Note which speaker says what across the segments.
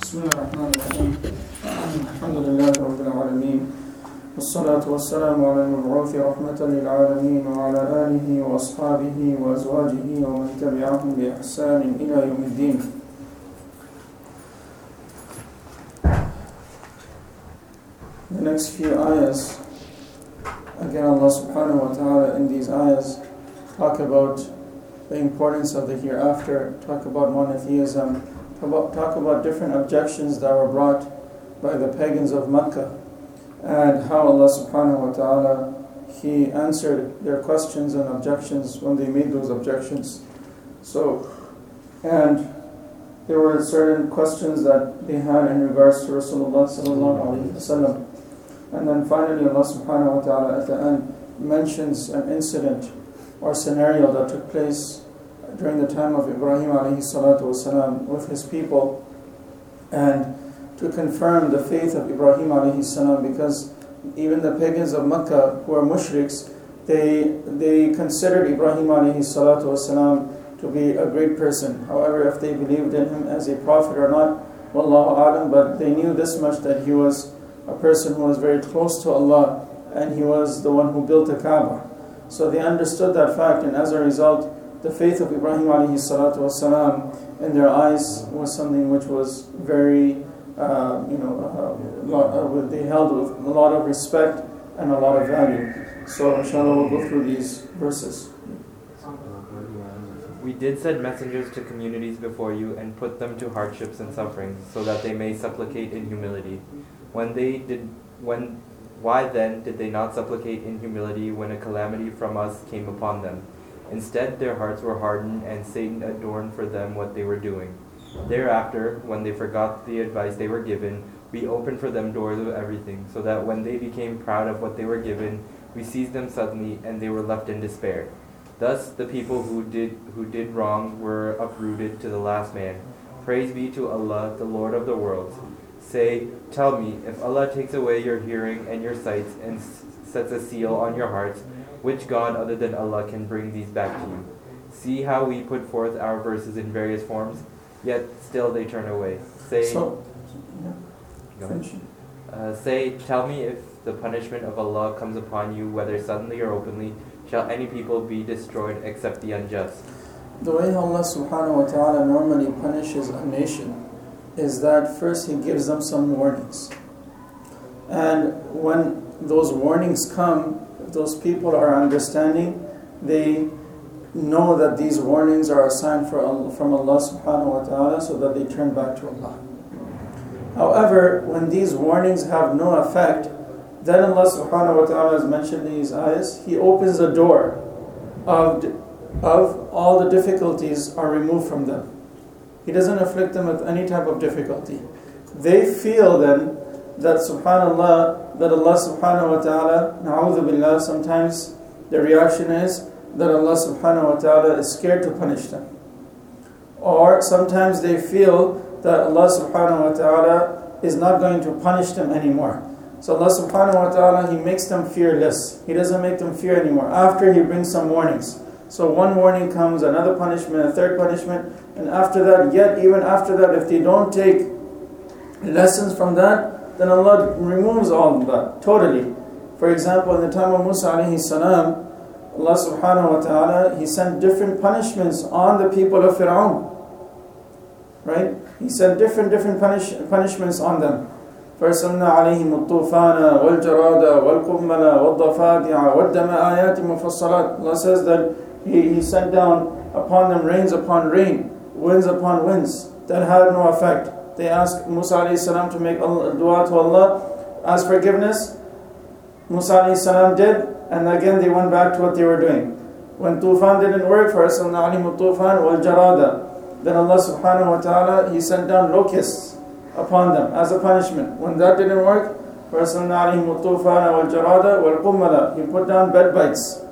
Speaker 1: بسم الله الرحمن الرحيم الحمد لله رب العالمين والصلاة والسلام على المبعوث رحمة للعالمين وعلى آله وأصحابه وأزواجه ومن تبعهم بإحسان إلى يوم الدين. The next few ayahs, again Allah subhanahu wa ta'ala in these ayahs talk about the importance of the hereafter, talk about monotheism, talk about different objections that were brought by the pagans of Mecca, and how Allah subhanahu wa ta'ala, He answered their questions and objections when they made those objections. And there were certain questions that they had in regards to Rasulullah sallallahu alaihi wasallam. And then finally Allah subhanahu wa ta'ala at the end mentions an incident or scenario that took place during the time of Ibrahim alayhi salatu wasalam with his people, and to confirm the faith of Ibrahim alayhi salam, because even the pagans of Mecca who are mushriks, they considered Ibrahim alayhi salatu wasalam to be a great person. However, if they believed in him as a prophet or not, wallahu alam, but they knew this much, that he was a person who was very close to Allah, and he was the one who built the Kaaba. So they understood that fact, and as a result, the faith of Ibrahim alayhi salatu wasalam in their eyes was something which was very, they held with a lot of respect and a lot of value. So inshallah we'll go through these verses.
Speaker 2: We did send messengers to communities before you and put them to hardships and sufferings, so that they may supplicate in humility. Why then did they not supplicate in humility when a calamity from us came upon them? Instead, their hearts were hardened, and Satan adorned for them what they were doing. Thereafter, when they forgot the advice they were given, we opened for them doors of everything, so that when they became proud of what they were given, we seized them suddenly, and they were left in despair. Thus, the people who did wrong were uprooted to the last man. Praise be to Allah, the Lord of the worlds. Say, tell me, if Allah takes away your hearing and your sights and sets a seal on your hearts, which God other than Allah can bring these back to you? See how we put forth our verses in various forms, yet still they turn away. Say, tell me, if the punishment of Allah comes upon you, whether suddenly or openly, shall any people be destroyed except the unjust?
Speaker 1: The way Allah subhanahu wa ta'ala normally punishes a nation is that first He gives them some warnings. And when those warnings come, if those people are understanding, they know that these warnings are a sign from Allah subhanahu wa ta'ala, so that they turn back to Allah. However, when these warnings have no effect, then Allah subhanahu wa ta'ala has mentioned in these ayahs, He opens the door of all the difficulties are removed from them. He doesn't afflict them with any type of difficulty. They feel then that subhanallah, that Allah subhanahu wa ta'ala, na'udhu billah, sometimes the reaction is that Allah subhanahu wa ta'ala is scared to punish them. Or sometimes they feel that Allah subhanahu wa ta'ala is not going to punish them anymore. So Allah subhanahu wa ta'ala, He makes them fearless. He doesn't make them fear anymore. After He brings some warnings. So one warning comes, another punishment, a third punishment, and after that, even after that, if they don't take lessons from that, then Allah removes all of that, totally. For example, in the time of Musa alayhi salam, Allah subhanahu wa ta'ala, He sent different punishments on the people of Fir'aun. Right? He sent different punishments on them. فَأَرْسَلْنَا عَلَيْهِمُ الطُّوفَانَ وَالْجَرَادَ وَالْقُمَّلَ وَالضَّفَادِعَ وَالدَّمَ آيَاتٍ مُفَصَّلَاتٍ. Allah says that He sent down upon them rains upon rain, winds upon winds. That had no effect. They asked Musa alayhi salam to make dua to Allah, ask forgiveness. Musa alayhi salam did, and again they went back to what they were doing. When Tufan didn't work, فَأَرْسَلْنَا عَلَيْهِمُ الطُّوفَانَ وَالْجَرَادَ, then Allah subhanahu wa ta'ala, He sent down locusts upon them as a punishment. When that didn't work, فَأَرْسَلْنَا عَلَيْهِمُ الطُّوفَانَ وَالْجَرَادَ وَالْقُمَّلَ, He put down bed bites.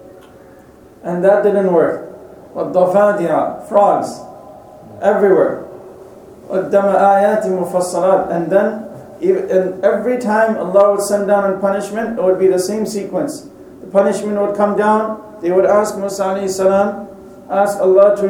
Speaker 1: And that didn't work. وَالضَّفَادِعَ, frogs everywhere. وَالدَّمَ آيَاتٍ مُفَصَّلَاتٍ. And then every time Allah would send down a punishment, it would be the same sequence. The punishment would come down, they would ask Musa alayhi salam, ask Allah to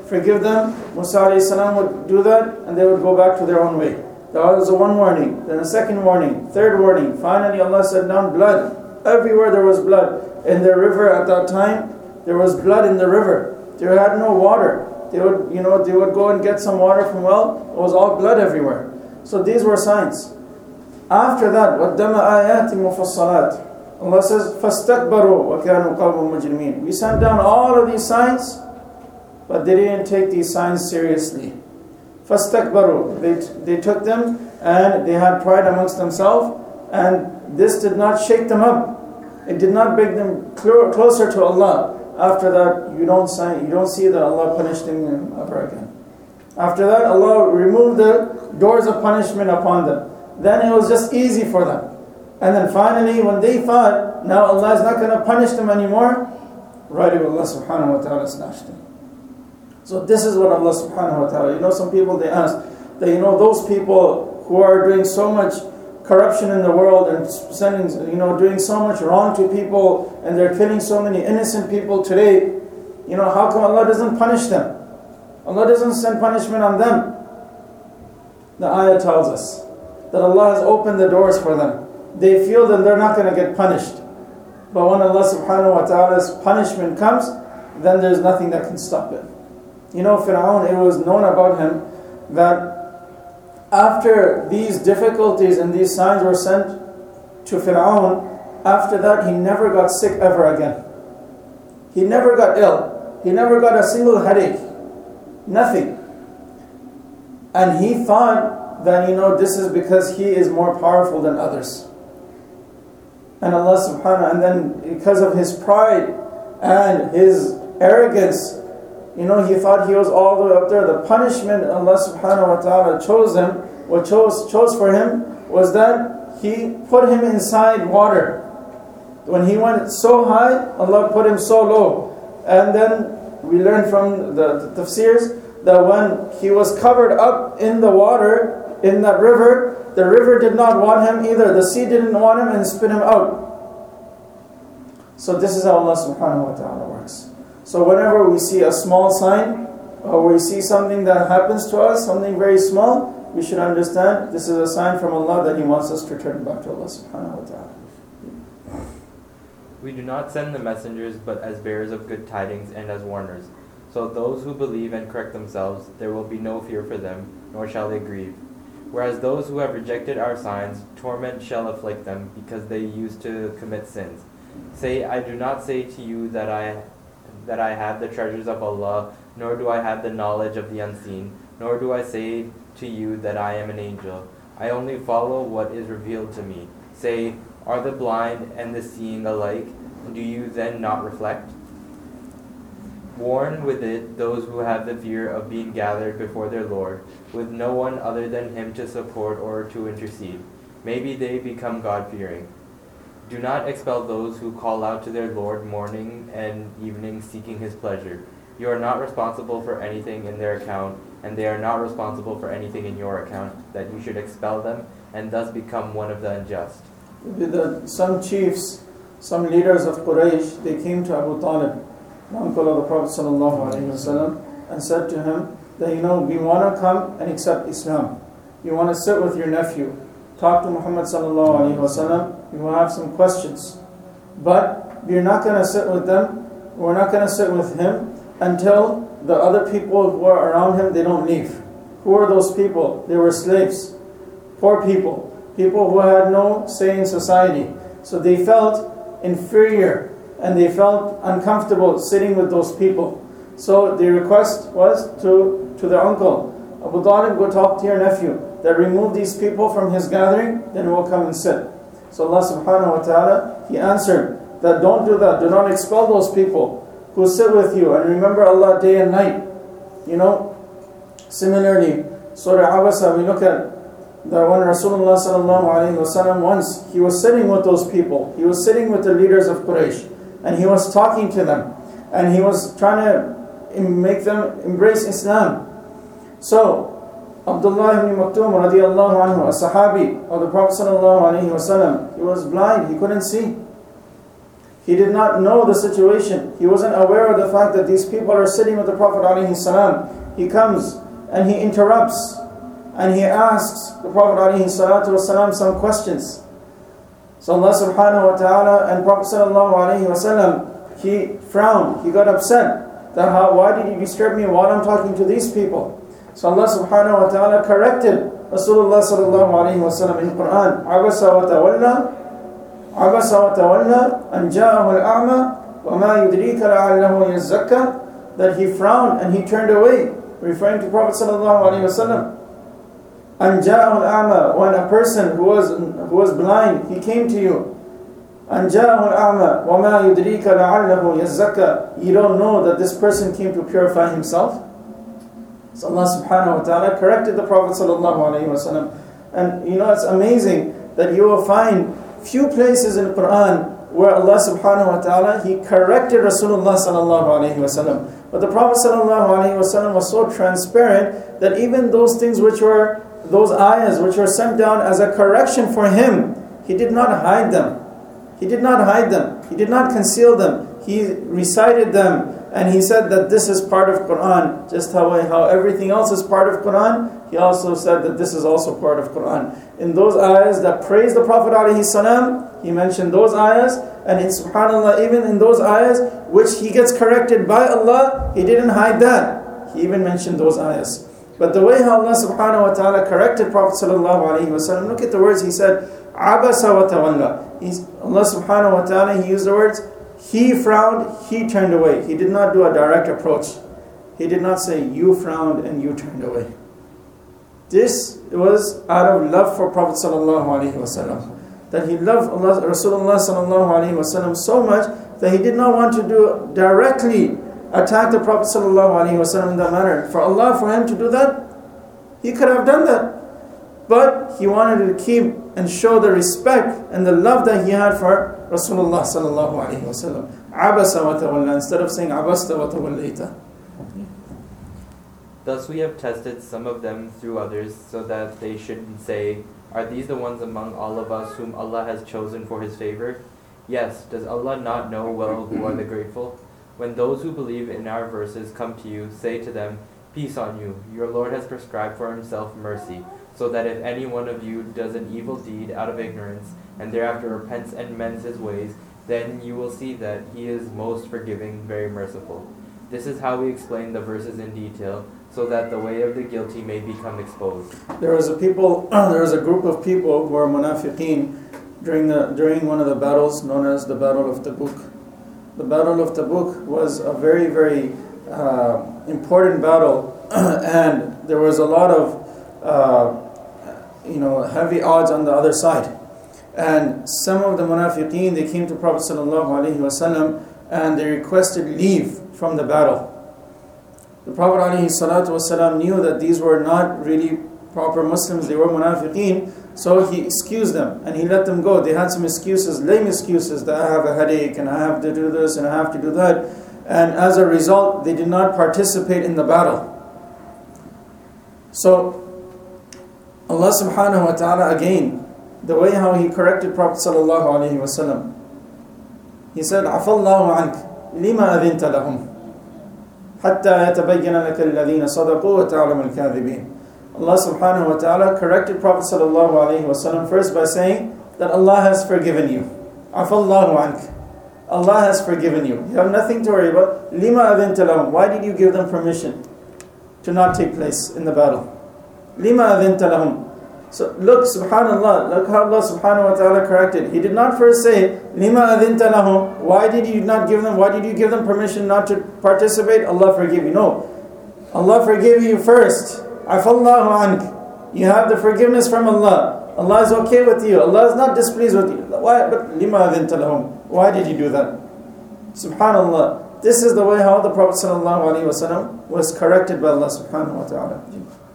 Speaker 1: forgive them. Musa alayhi salam would do that, and they would go back to their own way. That was the one warning, then a second warning, third warning. Finally Allah said down blood. Everywhere there was blood. In the river at that time, there was blood in the river. They had no water. They would go and get some water from well. It was all blood everywhere. So these were signs. After that, وَالدَّمَ آيَاتٍ مُفَصَّلَاتٍ. Allah says, فَاسْتَكْبَرُوا وَكَانُوا قَوْمًا مُجْرِمِينَ. We sent down all of these signs, but they didn't take these signs seriously. فَاسْتَكْبَرُوا. They took them and they had pride amongst themselves, and this did not shake them up. It did not bring them closer to Allah. After that, you don't see that Allah punished them ever again. After that, Allah removed the doors of punishment upon them. Then it was just easy for them. And then finally, when they thought, now Allah is not going to punish them anymore, right away Allah subhanahu wa ta'ala snatched them. So this is what Allah subhanahu wa ta'ala, some people they ask, that those people who are doing so much corruption in the world and doing so much wrong to people, and they're killing so many innocent people today, how come Allah doesn't punish them? Allah doesn't send punishment on them. The ayah tells us that Allah has opened the doors for them. They feel that they're not going to get punished. But when Allah subhanahu wa ta'ala's punishment comes, then there's nothing that can stop it. Fir'aun, it was known about him that after these difficulties and these signs were sent to Fir'aun, after that he never got sick ever again. He never got ill. He never got a single headache. Nothing. And he thought that, this is because he is more powerful than others. And Allah subhanahu, and then because of his pride and his arrogance, he thought he was all the way up there. The punishment Allah subhanahu wa ta'ala chose for him was that He put him inside water. When he went so high, Allah put him so low. And then we learn from the tafsirs that when he was covered up in the water, in that river, the river did not want him either. The sea didn't want him and spit him out. So this is how Allah subhanahu wa ta'ala works. So whenever we see a small sign, or we see something that happens to us, something very small, we should understand this is a sign from Allah that He wants us to turn back to Allah subhanahu wa ta'ala.
Speaker 2: We do not send the messengers but as bearers of good tidings and as warners. So those who believe and correct themselves, there will be no fear for them, nor shall they grieve. Whereas those who have rejected our signs, torment shall afflict them, because they used to commit sins. Say, I do not say to you that I have the treasures of Allah, nor do I have the knowledge of the unseen, nor do I say to you that I am an angel. I only follow what is revealed to me. Say, are the blind and the seeing alike? Do you then not reflect? Warn with it those who have the fear of being gathered before their Lord, with no one other than Him to support or to intercede. Maybe they become God-fearing. Do not expel those who call out to their Lord morning and evening seeking His pleasure. You are not responsible for anything in their account, and they are not responsible for anything in your account, that you should expel them and thus become one of the unjust.
Speaker 1: Some chiefs, some leaders of Quraysh, they came to Abu Talib, the uncle of the Prophet ﷺ, and said to him that, we want to come and accept Islam. You want to sit with your nephew, talk to Muhammad ﷺ, we will have some questions. But we're not going to sit with them, we're not going to sit with him until the other people who are around him, they don't leave. Who are those people? They were slaves, poor people who had no say in society. So they felt inferior and they felt uncomfortable sitting with those people. So the request was to their uncle, Abu Talib, go talk to your nephew, that remove these people from his gathering, then we'll come and sit. So Allah subhanahu wa ta'ala, He answered that don't do that, do not expel those people who sit with you, and remember Allah day and night. Similarly, Surah Abasa, we look at that when Rasulullah sallallahu alayhi wa sallam, once he was sitting with those people, he was sitting with the leaders of Quraysh, and he was talking to them, and he was trying to make them embrace Islam. So Abdullah ibn Maktoum radiallahu anhu, a sahabi of the Prophet sallallahu alayhi wa sallam, he was blind, he couldn't see. He did not know the situation. He wasn't aware of the fact that these people are sitting with the Prophet ﷺ. He comes and he interrupts and he asks the Prophet ﷺ some questions. So Allah subhanahu wa ta'ala and Prophet sallallahu alayhi wa sallam, he frowned, he got upset that why did you disturb me while I'm talking to these people? So Allah subhanahu wa ta'ala corrected Rasulullah sallallahu alayhi wa sallam in Quran. Abasa wa tawalla an ja'ahu al-a'ma wa ma yudrika la'allahu yazakka, that he frowned and he turned away, referring to Prophet sallallahu alayhi wa sallam. An ja'ahu al-a'ma, when a person who was blind, he came to you. An ja'ahu al-a'ma wa ma yudrika la'allahu yazakka, you don't know that this person came to purify himself. So Allah subhanahu wa ta'ala corrected the Prophet sallallahu alayhi wa sallam. And it's amazing that you will find few places in the Quran where Allah subhanahu wa ta'ala, he corrected Rasulullah sallallahu alayhi wa sallam. But the Prophet sallallahu alayhi wa sallam was so transparent that even those things those ayahs which were sent down as a correction for him, he did not hide them. He did not hide them. He did not conceal them. He recited them. And he said that this is part of Quran. Just how everything else is part of Quran, he also said that this is also part of Quran. In those ayahs that praise the Prophet ﷺ, he mentioned those ayahs. And in subhanAllah, even in those ayahs which he gets corrected by Allah, he didn't hide that. He even mentioned those ayahs. But the way how Allah subhanahu wa ta'ala corrected Prophet ﷺ, look at the words he said, Abasa wa tawalla. Allah subhanahu wa ta'ala, he used the words, he frowned, he turned away. He did not do a direct approach. He did not say, you frowned and you turned away. This was out of love for Prophet sallallahu alaihi wasallam. That he loved Rasulullah sallallahu alaihi wasallam so much that he did not want to directly attack the Prophet sallallahu alaihi wasallam in that manner. For him to do that, he could have done that. But he wanted to keep and show the respect and the love that he had for Rasulullah sallallahu alaihi wasallam. Abasa wa tawalla, instead of saying abasta wa tawallaita.
Speaker 2: Thus we have tested some of them through others, so that they shouldn't say, are these the ones among all of us whom Allah has chosen for His favor? Yes, does Allah not know well who are the grateful? When those who believe in our verses come to you, say to them, peace on you, your Lord has prescribed for Himself mercy, so that if any one of you does an evil deed out of ignorance, and thereafter repents and mends his ways, then you will see that He is most forgiving, very merciful. This is how we explain the verses in detail, so that the way of the guilty may become exposed.
Speaker 1: There was a group of people who were munafiqeen during one of the battles known as the Battle of Tabuk. The Battle of Tabuk was a very, very important battle, and there was a lot of heavy odds on the other side. And some of the munafiqeen, they came to Prophet sallallahu alaihi wasallam and they requested leave from the battle. The Prophet alaihi salatu wasallam knew that these were not really proper Muslims, they were munafiqeen, so he excused them and he let them go. They had some excuses, lame excuses, that I have a headache and I have to do this and I have to do that. And as a result, they did not participate in the battle. So Allah subhanahu wa ta'ala, again, the way how He corrected Prophet sallallahu alaihi wasallam, He said, Afallahu ank, lima adhinta lahum, hatta yatabayyana laka alladhina sadaqu wa ta'lamu al-kadhibin. Allah subhanahu wa ta'ala corrected Prophet sallallahu alaihi wasallam first by saying that Allah has forgiven you. Afallahu ank. Allah has forgiven you. You have nothing to worry about. Lima adhinta lahum. Why did you give them permission to not take place in the battle? Lima adhinta lahum. So look, subhanallah, look how Allah subhanahu wa ta'ala corrected. He did not first say, Lima adhinta lahum. Why did you give them permission not to participate? Allah forgive you. No. Allah forgive you first. Afallahu ank. You have the forgiveness from Allah. Allah is okay with you. Allah is not displeased with you. Why? But lima adhinta lahum. Why did you do that? Subhanallah. This is the way how the Prophet sallallahu alaihi wasallam was corrected by Allah subhanahu wa ta'ala.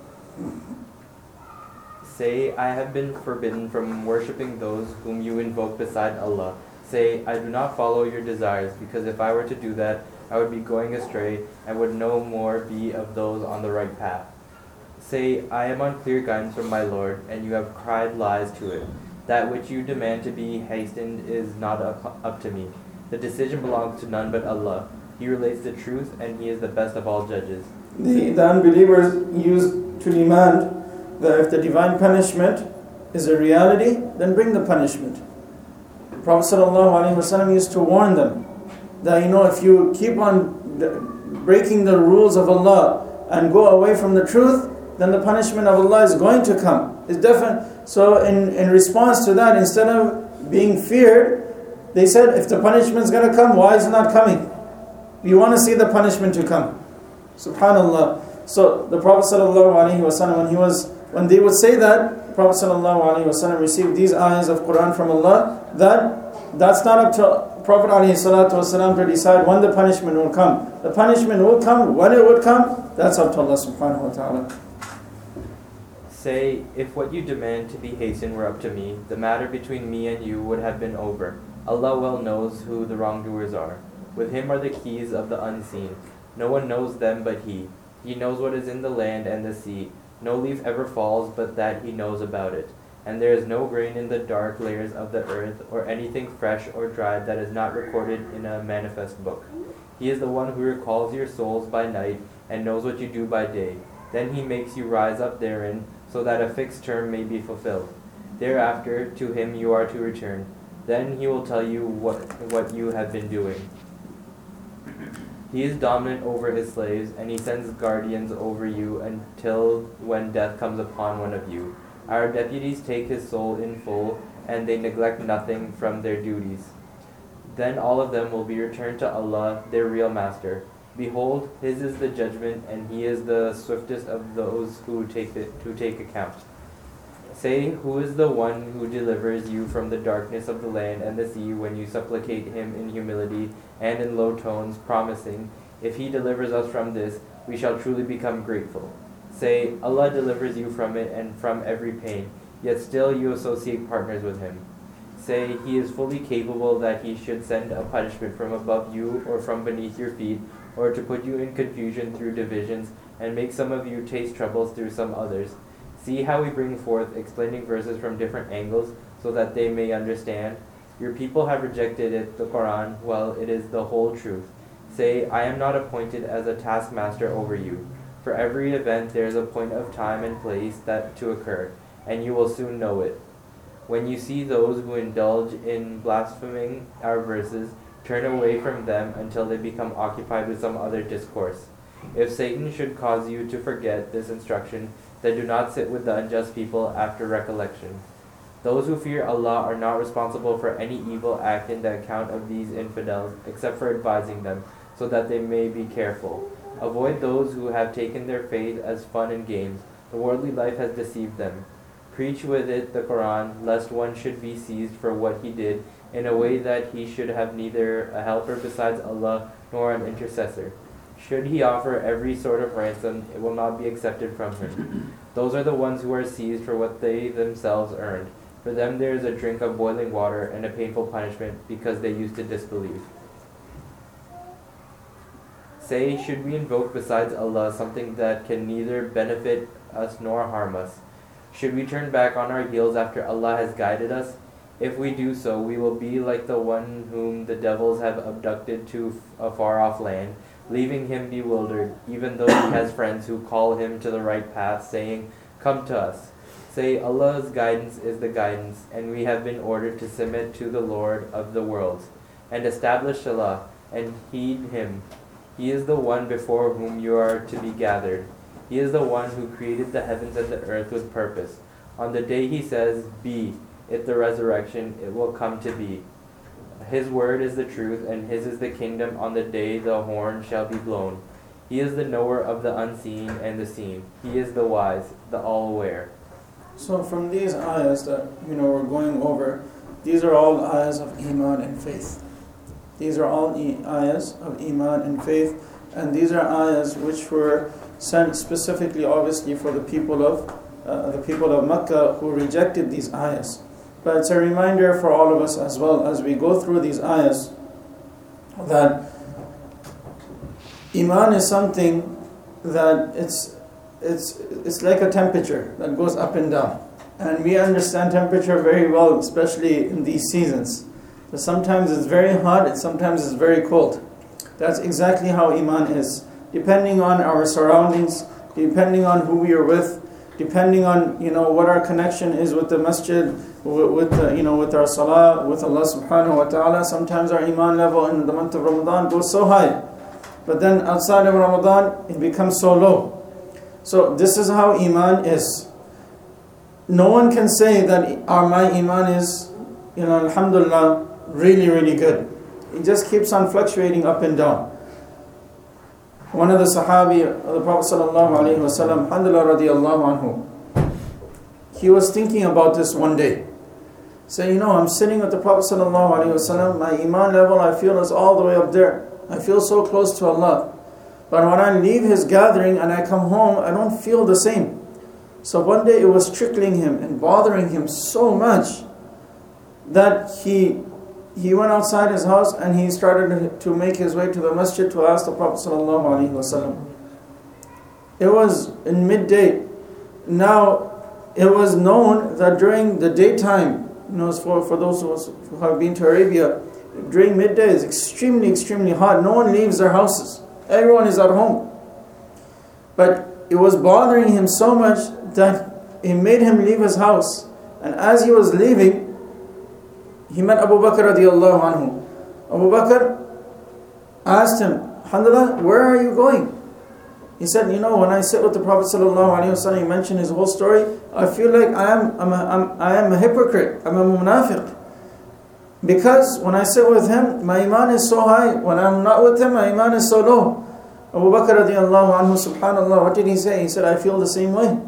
Speaker 2: Say, I have been forbidden from worshipping those whom you invoke beside Allah. Say, I do not follow your desires, because if I were to do that, I would be going astray and would no more be of those on the right path. Say, I am on clear guidance from my Lord, and you have cried lies to it. That which you demand to be hastened is not up to me. The decision belongs to none but Allah. He relates the truth, and He is the best of all judges.
Speaker 1: The unbelievers used to demand that if the divine punishment is a reality, then bring the punishment. The Prophet ﷺ used to warn them that, if you keep on breaking the rules of Allah and go away from the truth, then the punishment of Allah is going to come. It's definite. So in response to that, instead of being feared, they said, if the punishment is going to come, why is it not coming? We want to see the punishment to come. Subhanallah. So the Prophet ﷺ, when they would say that, the Prophet ﷺ received these ayahs of Quran from Allah, that's not up to Prophet ﷺ to decide when the punishment will come. The punishment will come, when it would come, that's up to Allah subhanahu wa ta'ala.
Speaker 2: Say, if what you demand to be hastened were up to me, the matter between me and you would have been over. Allah well knows who the wrongdoers are. With Him are the keys of the unseen. No one knows them but He. He knows what is in the land and the sea. No leaf ever falls but that He knows about it. And there is no grain in the dark layers of the earth, or anything fresh or dried that is not recorded in a manifest book. He is the one who recalls your souls by night and knows what you do by day. Then He makes you rise up therein, so that a fixed term may be fulfilled. Thereafter, to Him you are to return. Then He will tell you what you have been doing. He is dominant over His slaves, and He sends guardians over you until when death comes upon one of you. Our deputies take His soul in full, and they neglect nothing from their duties. Then all of them will be returned to Allah, their real master. Behold, His is the judgment, and He is the swiftest of those who take account. Say, who is the one who delivers you from the darkness of the land and the sea when you supplicate Him in humility and in low tones, promising, if He delivers us from this, we shall truly become grateful. Say, Allah delivers you from it and from every pain, yet still you associate partners with Him. Say, He is fully capable that He should send a punishment from above you or from beneath your feet, or to put you in confusion through divisions, and make some of you taste troubles through some others. See how we bring forth explaining verses from different angles, so that they may understand. Your people have rejected it, the Quran, well, it is the whole truth. Say, I am not appointed as a taskmaster over you. For every event there is a point of time and place that to occur, and you will soon know it. When you see those who indulge in blaspheming our verses, turn away from them until they become occupied with some other discourse. If Satan should cause you to forget this instruction, then do not sit with the unjust people after recollection. Those who fear Allah are not responsible for any evil act in the account of these infidels, except for advising them, so that they may be careful. Avoid those who have taken their faith as fun and games. The worldly life has deceived them. Preach with it the Quran, lest one should be seized for what he did, in a way that he should have neither a helper besides Allah nor an intercessor. Should he offer every sort of ransom, it will not be accepted from him. Those are the ones who are seized for what they themselves earned. For them there is a drink of boiling water and a painful punishment, because they used to disbelieve. Say, should we invoke besides Allah something that can neither benefit us nor harm us? Should we turn back on our heels after Allah has guided us? If we do so, we will be like the one whom the devils have abducted to a far-off land, leaving him bewildered, even though he has friends who call him to the right path, saying, come to us. Say, Allah's guidance is the guidance, and we have been ordered to submit to the Lord of the worlds, and establish Salah, and heed Him. He is the one before whom you are to be gathered. He is the one who created the heavens and the earth with purpose. On the day He says, be, at the resurrection, it will come to be. His word is the truth, and His is the kingdom on the day the horn shall be blown. He is the knower of the unseen and the seen. He is the wise, the all-aware.
Speaker 1: So from these ayahs that we're going over, these are all ayahs of Iman and faith. These are all ayahs of Iman and faith, and these are ayahs which were sent specifically, obviously, for the people of Makkah who rejected these ayahs. But it's a reminder for all of us as well, as we go through these ayahs, that Iman is something that it's like a temperature that goes up and down. And we understand temperature very well, especially in these seasons. that sometimes it's very hot and sometimes it's very cold. That's exactly how Iman is. Depending on our surroundings, depending on who we are with, depending on what our connection is with the masjid, with our salah, with Allah subhanahu wa ta'ala. Sometimes our Iman level in the month of Ramadan goes so high, but then outside of Ramadan it becomes so low. So this is how Iman is. No one can say that my Iman is, alhamdulillah, really, really good. It just keeps on fluctuating up and down. One of the Sahabi of the Prophet sallallahu alaihi wasallam, Handala radiallahu anhu, he was thinking about this one day. Say, I'm sitting with the Prophet sallallahu alaihi wasallam. My Iman level, I feel, is all the way up there. I feel so close to Allah. But when I leave his gathering and I come home, I don't feel the same. So one day it was trickling him and bothering him so much that he went outside his house and he started to make his way to the masjid to ask the Prophet ﷺ. It was in midday. Now, it was known that during the daytime, for those who have been to Arabia, during midday it's extremely, extremely hot. No one leaves their houses. Everyone is at home. But it was bothering him so much that it made him leave his house. And as he was leaving, he met Abu Bakr radiallahu anhu. Abu Bakr asked him, Alhamdulillah, where are you going? He said, when I sit with the Prophet sallallahu alaihi wasallam, he mentioned his whole story, I feel like I am a hypocrite, I'm a munafiq. Because when I sit with him, my Iman is so high. When I'm not with him, my Iman is so low. Abu Bakr radiallahu anhu, subhanallah, what did he say? He said, I feel the same way.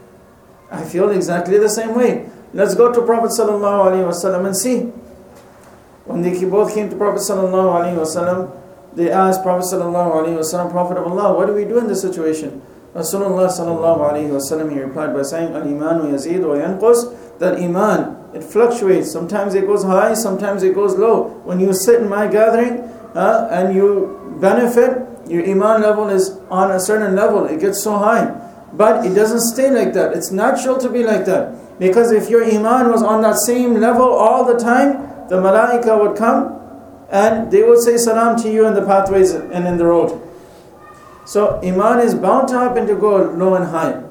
Speaker 1: I feel exactly the same way. Let's go to Prophet sallallahu alaihi wasallam and see. When they both came to Prophet sallallahu alaihi wasallam, they asked Prophet sallallahu alaihi wasallam, Prophet of Allah, what do we do in this situation? Rasulullah sallallahu alaihi wasallam, he replied by saying, Al-imanu yazid wa yanqus. That Iman, it fluctuates. Sometimes it goes high, sometimes it goes low. When you sit in my gathering and you benefit, your Iman level is on a certain level. It gets so high. But it doesn't stay like that. It's natural to be like that. Because if your Iman was on that same level all the time, the Malaika would come and they would say salam to you in the pathways and in the road. So Iman is bound to happen to go low and high.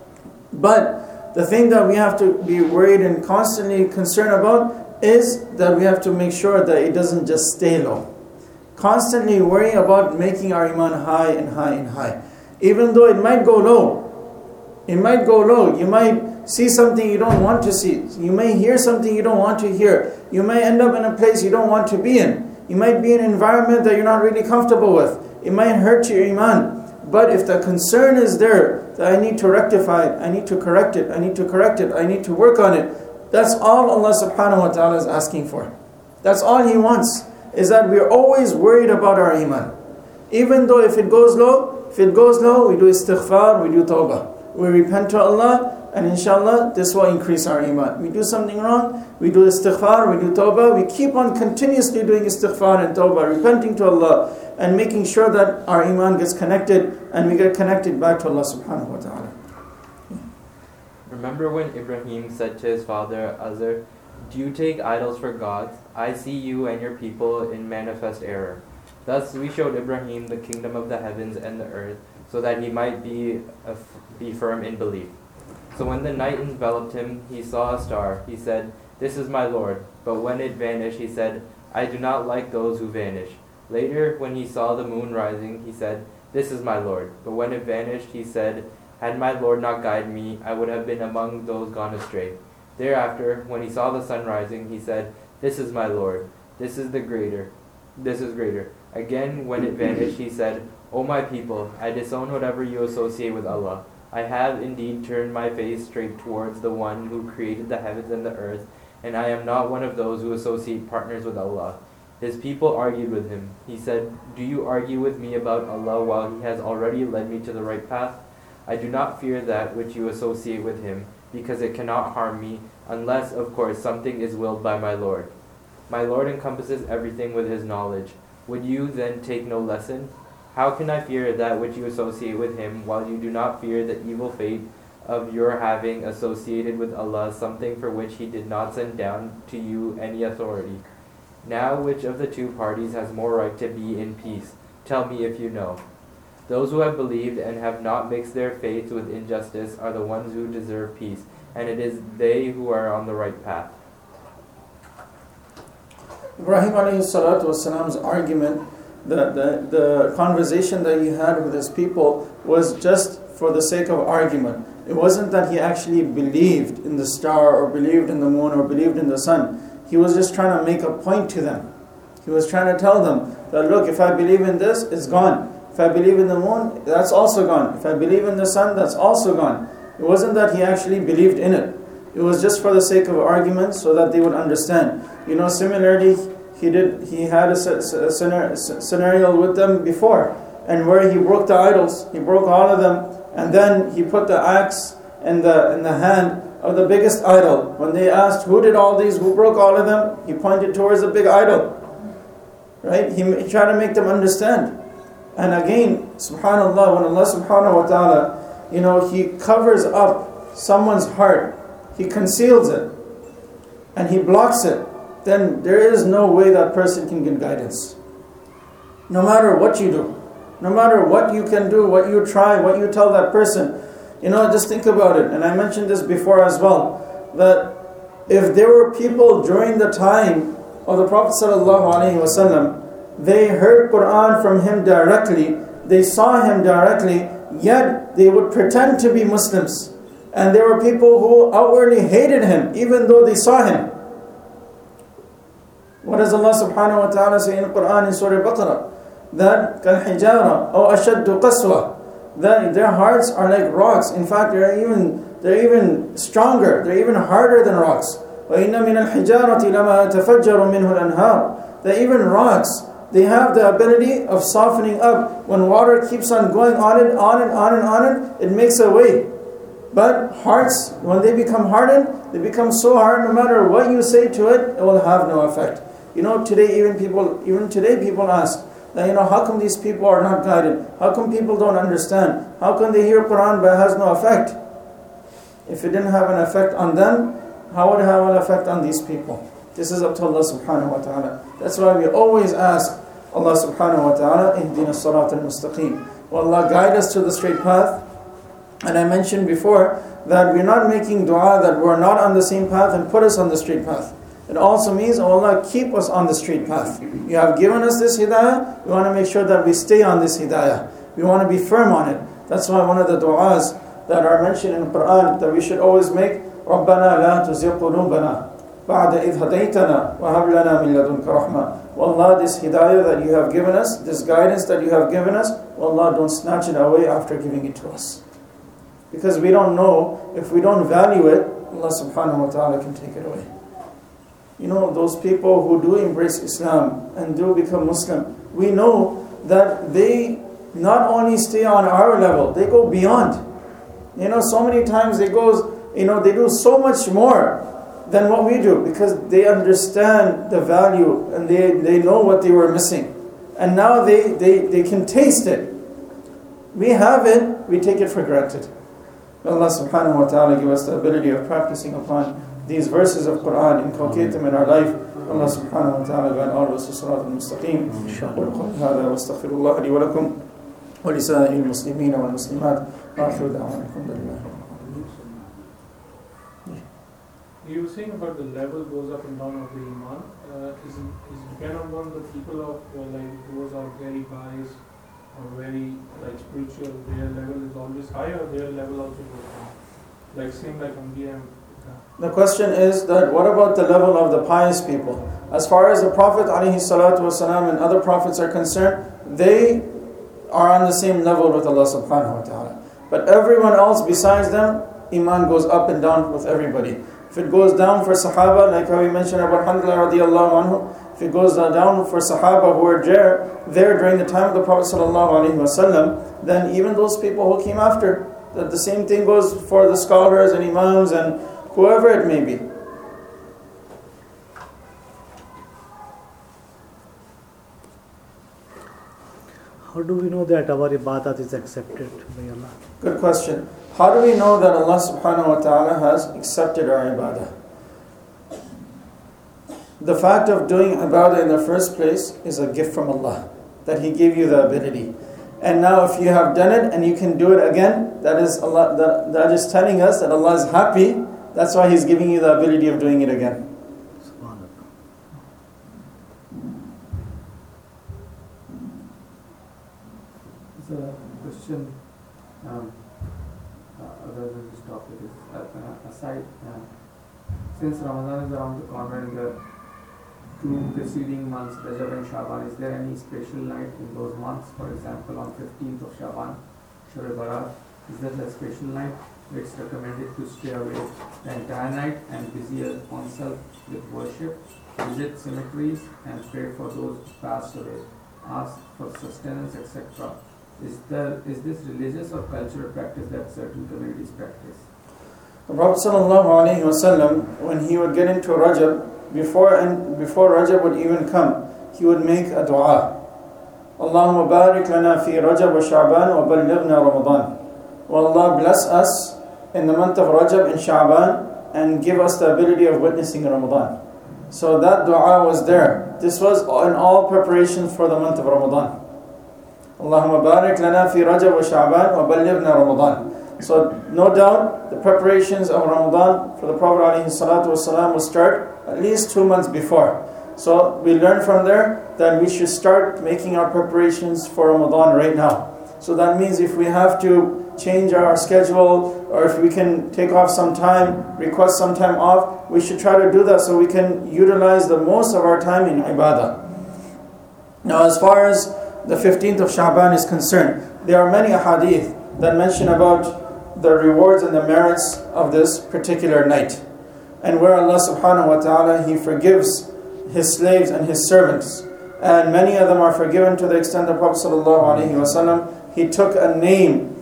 Speaker 1: But the thing that we have to be worried and constantly concerned about is that we have to make sure that it doesn't just stay low. Constantly worry about making our Iman high and high and high. Even though it might go low. It might go low. You might see something you don't want to see. You may hear something you don't want to hear. You may end up in a place you don't want to be in. You might be in an environment that you're not really comfortable with. It might hurt your Iman. But if the concern is there, that I need to rectify it, I need to correct it, I need to correct it, I need to work on it, that's all Allah subhanahu wa ta'ala is asking for. That's all He wants, is that we're always worried about our Iman. Even though if it goes low, we do istighfar, we do tawbah. We repent to Allah, and inshallah, this will increase our Iman. We do something wrong, we do istighfar, we do tawbah, we keep on continuously doing istighfar and tawbah, repenting to Allah, and making sure that our Iman gets connected, and we get connected back to Allah subhanahu wa ta'ala.
Speaker 2: Remember when Ibrahim said to his father Azar, do you take idols for gods? I see you and your people in manifest error. Thus we showed Ibrahim the kingdom of the heavens and the earth, so that he might be firm in belief. So when the night enveloped him, he saw a star. He said, this is my Lord. But when it vanished, he said, I do not like those who vanish. Later, when he saw the moon rising, he said, this is my Lord. But when it vanished, he said, had my Lord not guided me, I would have been among those gone astray. Thereafter, when he saw the sun rising, he said, this is my Lord. This is greater. Again, when it vanished, he said, O my people, I disown whatever you associate with Allah. I have indeed turned my face straight towards the one who created the heavens and the earth, and I am not one of those who associate partners with Allah. His people argued with him. He said, do you argue with me about Allah while He has already led me to the right path? I do not fear that which you associate with Him, because it cannot harm me, unless, of course, something is willed by my Lord. My Lord encompasses everything with His knowledge. Would you then take no lesson? How can I fear that which you associate with Him, while you do not fear the evil fate of your having associated with Allah something for which He did not send down to you any authority? Now which of the two parties has more right to be in peace? Tell me if you know. Those who have believed and have not mixed their faith with injustice are the ones who deserve peace, and it is they who are on the right path.
Speaker 1: Ibrahim alayhi salatu wasalam's argument, the conversation that he had with his people was just for the sake of argument. It wasn't that he actually believed in the star or believed in the moon or believed in the sun. He was just trying to make a point to them. He was trying to tell them that, look, if I believe in this, it's gone. If I believe in the moon, that's also gone. If I believe in the sun, that's also gone. It wasn't that he actually believed in it. It was just for the sake of argument so that they would understand. Similarly, he had a scenario with them before, and where he broke the idols. He broke all of them, and then he put the axe in the hand of the biggest idol. When they asked, who did all these, who broke all of them? He pointed towards the big idol. Right? He tried to make them understand. And again, subhanAllah, when Allah subhanahu wa ta'ala, He covers up someone's heart, He conceals it, and He blocks it, then there is no way that person can get guidance. No matter what you do, no matter what you can do, what you try, what you tell that person, just think about it. And I mentioned this before as well, that if there were people during the time of the Prophet ﷺ, they heard Quran from him directly, they saw him directly, yet they would pretend to be Muslims. And there were people who outwardly hated him, even though they saw him. What does Allah subhanahu wa ta'ala say in Quran in Surah Baqarah? That كَالْحِجَارَةِ أَوْ أَشَدُّ قَسْوَةً, that their hearts are like rocks. In fact, they're even stronger, they're even harder than rocks. وَإِنَّ مِنَ الْحِجَارَةِ لَمَا تَفَجَّرُ مِنْهُ الْأَنْهَارُ, that even rocks, they have the ability of softening up. When water keeps on going on and on, it makes a way. But hearts, when they become hardened, they become so hard, no matter what you say to it, it will have no effect. Today even today people ask that, how come these people are not guided? How come people don't understand? How come they hear Quran but it has no effect? If it didn't have an effect on them, how would it have an effect on these people? This is up to Allah subhanahu wa ta'ala. That's why we always ask Allah subhanahu wa ta'ala, Ihdina as-sirat al-mustaqim. Will Allah guide us to the straight path? And I mentioned before that we're not making dua that we're not on the same path and put us on the straight path. It also means, oh Allah, keep us on the straight path. You have given us this hidayah, we want to make sure that we stay on this hidayah. We want to be firm on it. That's why one of the du'as that are mentioned in the Quran that we should always make, رَبَّنَا لَا تُزِغْ قُلُوبَنَا بَعْدَ إِذْ هَدَيْتَنَا وَهَبْ لَنَا مِن لَدُنْكَ رَحْمَةً. Allah, this hidayah that you have given us, this guidance that you have given us, Allah, don't snatch it away after giving it to us. Because we don't know, if we don't value it, Allah subhanahu wa ta'ala can take it away. Those people who do embrace Islam and do become Muslim, we know that they not only stay on our level, they go beyond. So many times they do so much more than what we do, because they understand the value and they know what they were missing. And now they can taste it. We have it, we take it for granted. Allah subhanahu wa ta'ala give us the ability of practicing upon these verses of Quran, inculcate them in our life. Allah subhanahu wa ta'ala guide all of us to sirat al-mustaqim. وَقُلْ هَذَا وَاسْتَغْفِرُ اللَّهَ لِي وَلَكُمْ وَلِسَائِرِ الْمُسْلِمِينَ وَالْمُسْلِمَاتِ وَآخِرُ دَعْوَانَا الْحَمْدُ لِلَّهِ.
Speaker 3: You were saying about the level goes up and down of the iman. Is depend on the people of those are very biased or very spiritual. Their level is always high, or their level also goes down. Same like Anbiya.
Speaker 1: The question is that what about the level of the pious people? As far as the Prophet ﷺ and other prophets are concerned, they are on the same level with Allah subhanahu wa ta'ala. But everyone else besides them, iman goes up and down with everybody. If it goes down for Sahaba, like how we mentioned about Alhamdulillah radiallahu anhu, if it goes down for Sahaba who were there during the time of the Prophet ﷺ, then even those people who came after, that the same thing goes for the scholars and imams and whoever it may be.
Speaker 4: How do we know that our ibadat is accepted by Allah?
Speaker 1: Good question. How do we know that Allah subhanahu wa ta'ala has accepted our ibadah? the fact of doing ibadah in the first place is a gift from Allah, that He gave you the ability. And now if you have done it and you can do it again, that is Allah. That is telling us that Allah is happy. That's why He's giving you the ability of doing it again.
Speaker 5: So, question other than this topic is aside, since Ramadan is around the corner in the 2 preceding months, Rajab and Shaban, is there any special night in those months? For example, on 15th of Shaban, Shab Barat, is that a special night? It's recommended to stay away the entire night and busy oneself with worship, visit cemeteries and pray for those who passed away, ask for sustenance, etc. Is this religious or cultural practice that certain communities practice?
Speaker 1: The Prophet ﷺ, when he would get into Rajab, before Rajab would even come, he would make a dua. Allahumma barik lana fi Rajab wa Sha'ban wa ballighna Ramadan. Well, Allah bless us in the month of Rajab and Sha'ban and give us the ability of witnessing Ramadan. So that dua was there. This was in all preparations for the month of Ramadan. Allahumma barik lana fi Rajab wa Sha'ban wa ballighna Ramadan. So no doubt the preparations of Ramadan for the Prophet ﷺ will start at least 2 months before. So we learn from there that we should start making our preparations for Ramadan right now. So that means if we have to change our schedule or if we can take off some time, request some time off, we should try to do that so we can utilize the most of our time in ibadah. Now as far as the 15th of Sha'ban is concerned, there are many ahadith that mention about the rewards and the merits of this particular night, and where Allah subhanahu wa ta'ala, He forgives His slaves and His servants, and many of them are forgiven to the extent that Prophet sallallahu alaihi wasallam, he took a name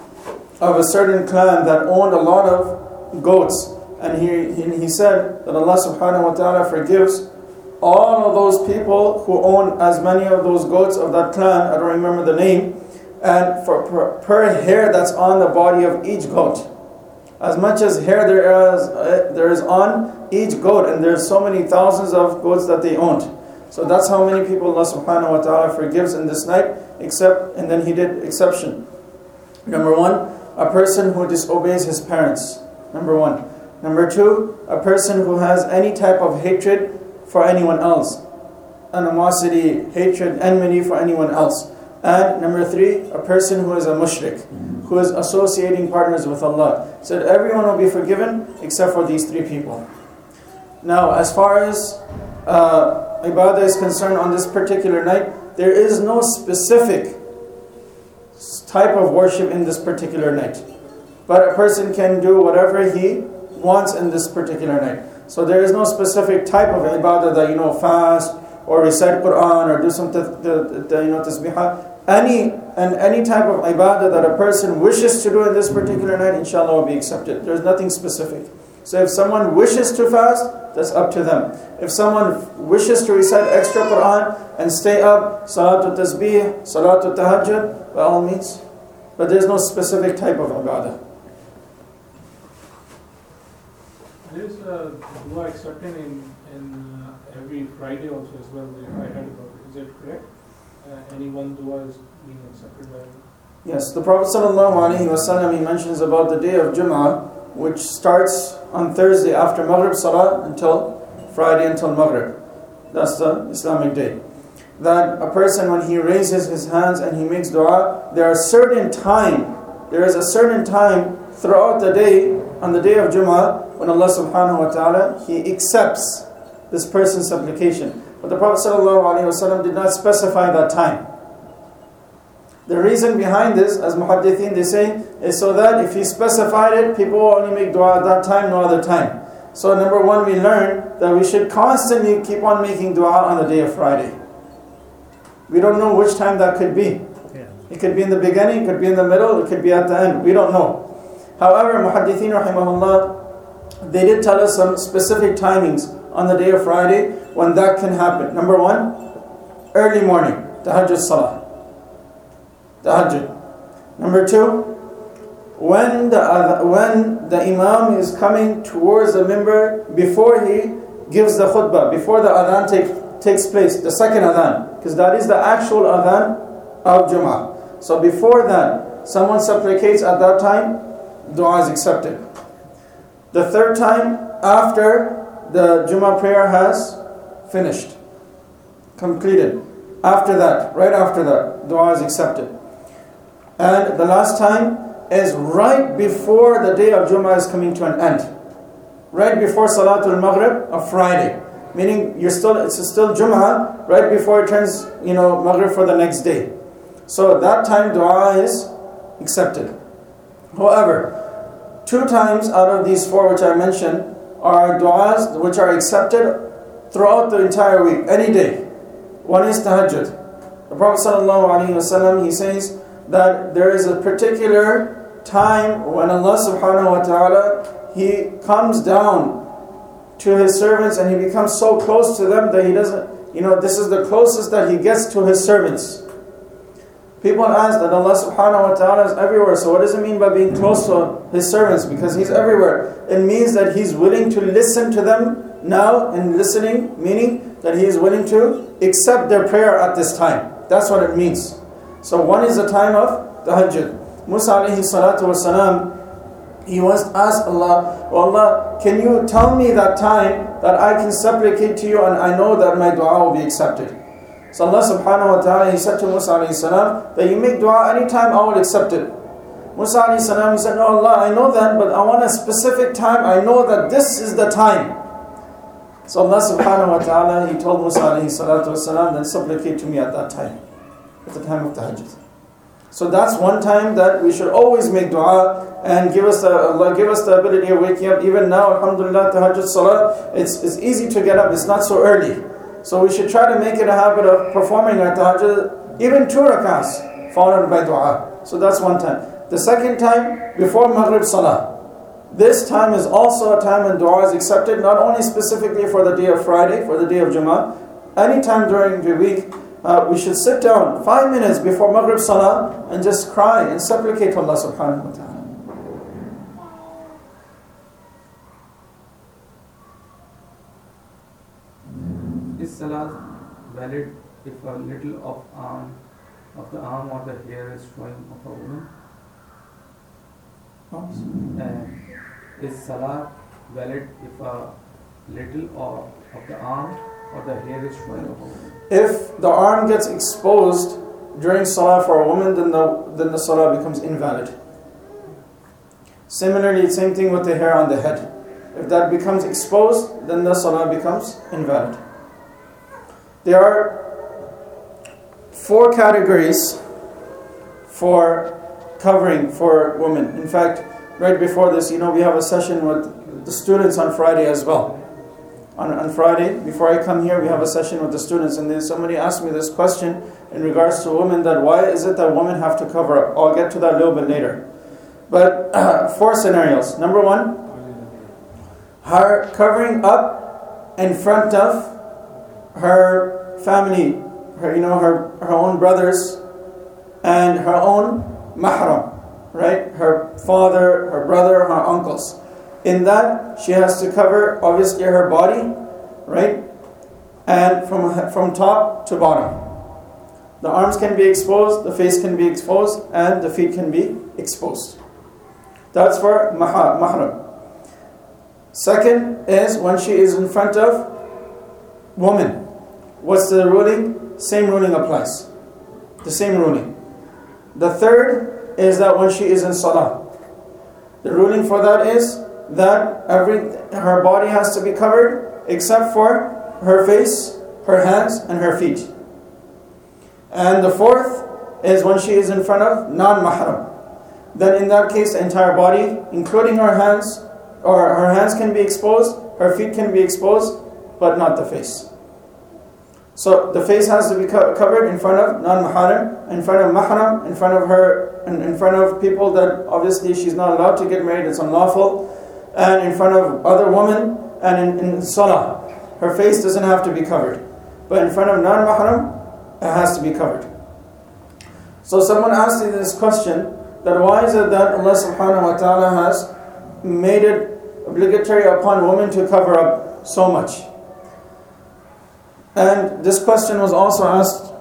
Speaker 1: of a certain clan that owned a lot of goats, and he said that Allah subhanahu wa ta'ala forgives all of those people who own as many of those goats of that clan. I don't remember the name. And for per hair that's on the body of each goat, as much as hair there is on each goat, and there's so many thousands of goats that they owned. So that's how many people Allah subhanahu wa ta'ala forgives in this night, and then He did exception. Number 1, a person who disobeys his parents. Number 1. Number 2, a person who has any type of hatred for anyone else. Animosity, hatred, enmity for anyone else. And number 3, a person who is a mushrik, who is associating partners with Allah. So everyone will be forgiven except for these 3 people. Now, as far as ibadah is concerned on this particular night, there is no specific type of worship in this particular night. But a person can do whatever he wants in this particular night. So there is no specific type of ibadah that, fast, or recite Quran, or do some tasbihah. Any type of ibadah that a person wishes to do in this particular night, inshallah will be accepted. There's nothing specific. So if someone wishes to fast, that's up to them. If someone wishes to recite extra Quran and stay up, Salatul Tasbih, Salatul Tahajjud, by all means. But there's no specific type of ibadah.
Speaker 3: There is a dua accepted in every Friday also as well. I heard about it. Is that correct? Any one dua is being accepted by Allah?
Speaker 1: Yes, the Prophet ﷺ, he mentions about the day of Jum'ah, which starts on Thursday after Maghrib Salah until Friday until Maghrib. That's the Islamic day. That a person, when he raises his hands and he makes dua, there is a certain time throughout the day, on the day of Jum'ah, when Allah subhanahu wa ta'ala, He accepts this person's supplication. But the Prophet ﷺ did not specify that time. The reason behind this, as muhaddithin they say, is so that if he specified it, people will only make dua at that time, no other time. So number 1, we learn that we should constantly keep on making dua on the day of Friday. We don't know which time that could be. It could be in the beginning, it could be in the middle, it could be at the end. We don't know. However, muhaddithin rahimahullah, they did tell us some specific timings on the day of Friday when that can happen. Number 1, early morning, tahajjud salah. Tahajjud. Number 2, when the imam is coming towards the minbar, before he gives the khutbah before the adhan takes place, the second adhan, because that is the actual adhan of Jum'ah. So before that, someone supplicates at that time, dua is accepted. The third time, after the Jum'ah prayer has finished, completed, after that, right after that, dua is accepted. And the last time is right before the day of Jum'ah is coming to an end. Right before Salatul Maghrib of Friday. Meaning it's still Jum'ah, right before it turns, Maghrib for the next day. So that time dua is accepted. However, 2 times out of these 4 which I mentioned are du'as which are accepted throughout the entire week, any day. One is tahajjud. The Prophet ﷺ, he says that there is a particular time when Allah subhanahu wa ta'ala, He comes down to His servants and He becomes so close to them that He doesn't, this is the closest that He gets to His servants. People ask that Allah subhanahu wa ta'ala is everywhere. So what does it mean by being close to His servants? Because He's everywhere. It means that He's willing to listen to them now, and listening, meaning that He is willing to accept their prayer at this time. That's what it means. So one is the time of tahajjud. Musa alayhi salatu wasalam, he once asked Allah, "Oh Allah, can you tell me that time that I can supplicate to you and I know that my dua will be accepted?" So Allah subhanahu wa ta'ala, He said to Musa alayhi salam, that you make dua anytime, I will accept it. Musa alayhi salam, he said, "No Allah, I know that, but I want a specific time. I know that this is the time." So Allah subhanahu wa ta'ala, He told Musa alayhi salatu wasalam, then supplicate to me at that time, at the time of tahajjud. So that's one time that we should always make dua, and Allah give us the ability of waking up. Even now, alhamdulillah, tahajjud salah, it's easy to get up, it's not so early. So we should try to make it a habit of performing our tahajjud, even 2 rakahs, followed by dua. So that's one time. The second time, before Maghrib salah. This time is also a time when dua is accepted, not only specifically for the day of Friday, for the day of Jum'ah. Any time during the week, we should sit down 5 minutes before Maghrib salah and just cry and supplicate to Allah subhanahu wa ta'ala.
Speaker 5: Is salah valid if a little of the arm or the hair is showing of a woman? Is salah valid if a little of the arm or the hair is showing of a woman?
Speaker 1: If the arm gets exposed during salah for a woman, then the salah becomes invalid. Similarly, same thing with the hair on the head. If that becomes exposed, then the salah becomes invalid. There are 4 categories for covering for women. In fact, right before this, we have a session with the students on Friday as well. On Friday, before I come here, we have a session with the students, and then somebody asked me this question in regards to women, that why is it that women have to cover up? I'll get to that a little bit later. But 4 scenarios. Number 1, her covering up in front of her family, her own brothers, and her own mahram, right? Her father, her brother, her uncles. In that, she has to cover, obviously, her body, right? And from top to bottom. The arms can be exposed, the face can be exposed, and the feet can be exposed. That's for mahram. Second is when she is in front of woman. What's the ruling? Same ruling applies. The same ruling. The third is that when she is in salah. The ruling for that is that her body has to be covered except for her face, her hands, and her feet. And the fourth is when she is in front of non-mahram. Then in that case, the entire body, including her hands, or her hands can be exposed, her feet can be exposed, but not the face. So the face has to be covered in front of non-mahram, in front of mahram, in front of her, in front of people that obviously she's not allowed to get married, it's unlawful, and in front of other women, and in salah. Her face doesn't have to be covered. But in front of non-mahram, it has to be covered. So someone asked me this question, that why is it that Allah subhanahu wa ta'ala has made it obligatory upon women to cover up so much? And this question was also asked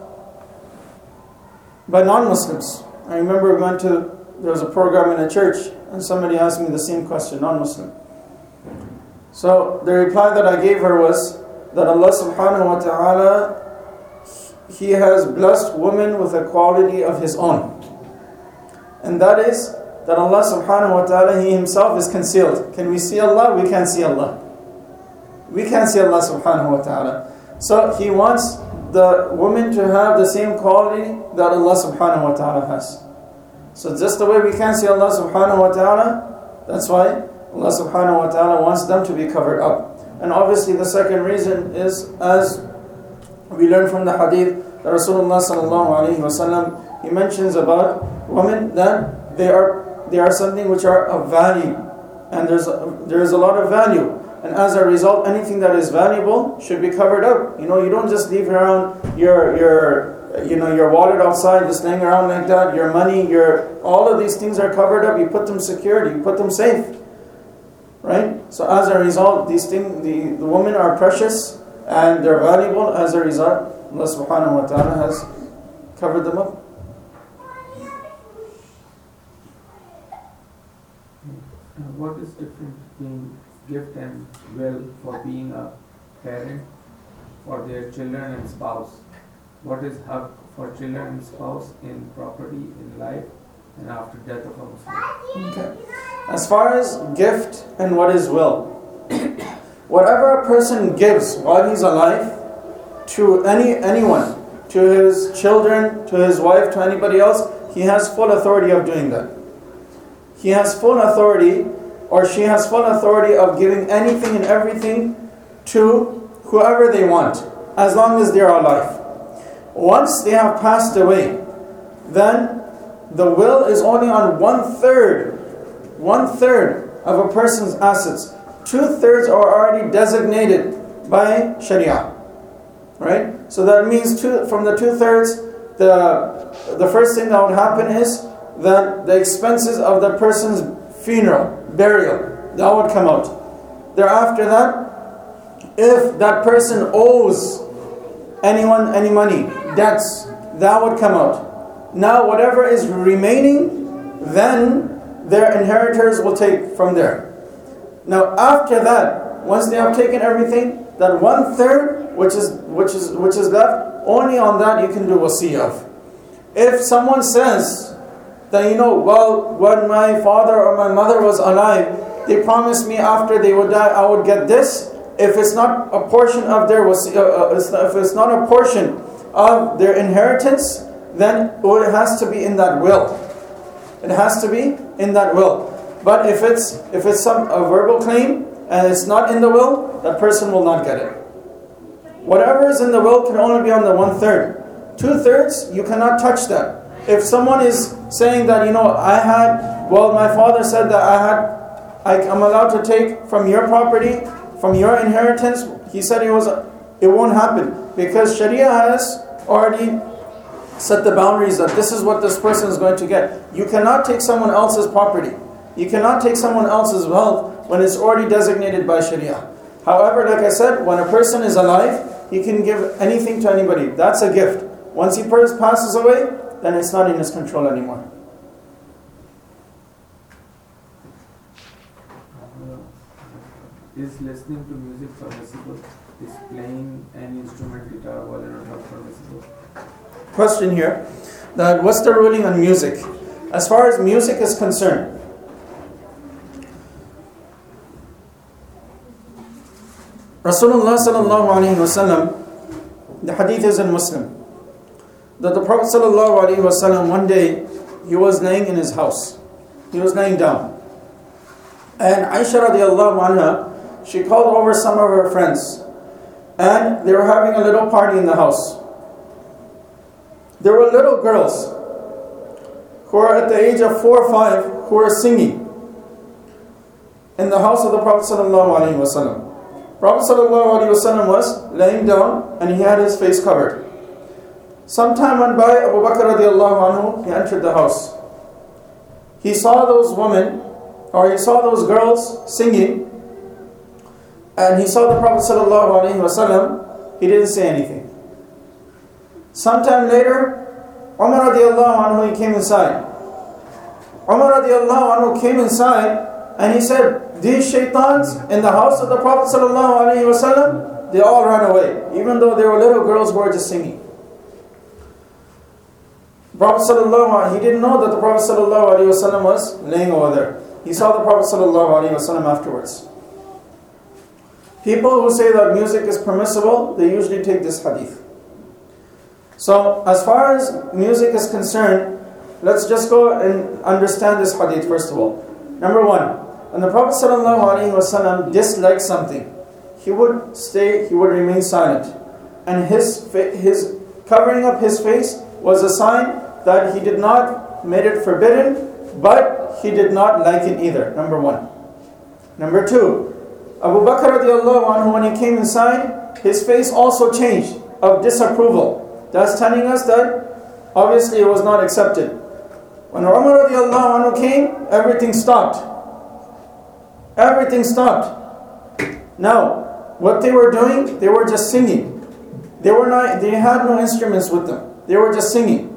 Speaker 1: by non-Muslims. I remember there was a program in a church and somebody asked me the same question, non-Muslim. So the reply that I gave her was that Allah subhanahu wa ta'ala, He has blessed women with a quality of His own. And that is that Allah subhanahu wa ta'ala, He Himself is concealed. Can we see Allah? We can't see Allah. We can't see Allah subhanahu wa ta'ala. So He wants the woman to have the same quality that Allah subhanahu wa ta'ala has. So just the way we can't see Allah subhanahu wa ta'ala, that's why Allah subhanahu wa ta'ala wants them to be covered up. And obviously the second reason is, as we learn from the hadith, that Rasulullah sallallahu alayhi wa sallam, he mentions about women that they are something which are of value. And there is a lot of value. And as a result, anything that is valuable should be covered up. You don't just leave around your wallet outside, just laying around like that. Your money, all of these things are covered up. You put them secured, you put them safe. Right? So as a result, these things, the women are precious and they're valuable. As a result, Allah subhanahu wa ta'ala has covered them up.
Speaker 5: What is different between gift and will for being a parent for their children and spouse? What is haq for children and spouse in property, in life, and after death of a Muslim?
Speaker 1: Okay. As far as gift and what is will, whatever a person gives while he's alive to anyone, to his children, to his wife, to anybody else, he has full authority of doing that. He has full authority, or she has full authority of giving anything and everything to whoever they want, as long as they are alive. Once they have passed away, then the will is only on 1/3 of a person's assets. 2/3 are already designated by Sharia. Right? So that means from the 2/3, the first thing that would happen is that the expenses of the person's funeral, burial, that would come out. Thereafter that, if that person owes anyone any money, debts, that would come out. Now whatever is remaining, then their inheritors will take from there. Now after that, once they have taken everything, that 1/3 which is left, only on that you can do wasiyah. If someone says that, well, when my father or my mother was alive, they promised me after they would die I would get this. If it's not a portion of their if it's not a portion of their inheritance, then it has to be in that will. It has to be in that will. But if it's a verbal claim and it's not in the will, that person will not get it. Whatever is in the will can only be on the 1/3. 2/3, you cannot touch that. If someone is saying that, my father said that I'm allowed to take from your property, from your inheritance, he said it won't happen. Because Sharia has already set the boundaries that this is what this person is going to get. You cannot take someone else's property. You cannot take someone else's wealth when it's already designated by Sharia. However, like I said, when a person is alive, he can give anything to anybody. That's a gift. Once he passes away, then it's not in his control anymore.
Speaker 5: Is listening to music permissible? Is playing any instrument, guitar, violin, or not permissible?
Speaker 1: Question here, that what's the ruling on music? As far as music is concerned, Rasulullah sallallahu alaihi wasallam, the hadith is in Muslim, that the Prophet sallallahu alaihi wasallam, one day he was laying in his house. He was laying down. And Aisha radiallahu anha, she called over some of her friends. And they were having a little party in the house. There were little girls who were at the age of 4 or 5 who were singing in the house of the Prophet sallallahu alaihi wasallam. Prophet sallallahu alaihi wasallam was laying down and he had his face covered. Some time went by, Abu Bakr radiallahu anhu, he entered the house. He saw those women, or he saw those girls singing, and he saw the Prophet sallallahu alaihi wasallam, he didn't say anything. Sometime later, Umar radiallahu anhu, he came inside. Umar radiallahu anhu came inside and he said, these shaitans in the house of the Prophet sallallahu alaihi wasallam, they all ran away, even though there were little girls who were just singing. Prophet sallallahu, he didn't know that the Prophet sallallahu alaihi wasallam was laying over there. He saw the Prophet sallallahu alaihi wasallam afterwards. People who say that music is permissible, they usually take this hadith. So, as far as music is concerned, let's just go and understand this hadith first of all. Number one, when the Prophet ﷺ disliked something, he would remain silent. And his covering up his face was a sign that he did not make it forbidden, but he did not like it either. Number one. Number two, Abu Bakr radiallahu anhu, when he came inside, his face also changed of disapproval. That's telling us that obviously it was not accepted. When Umar radiallahu anhu came, everything stopped. Everything stopped. Now, what they were doing, they were just singing. They had no instruments with them. They were just singing.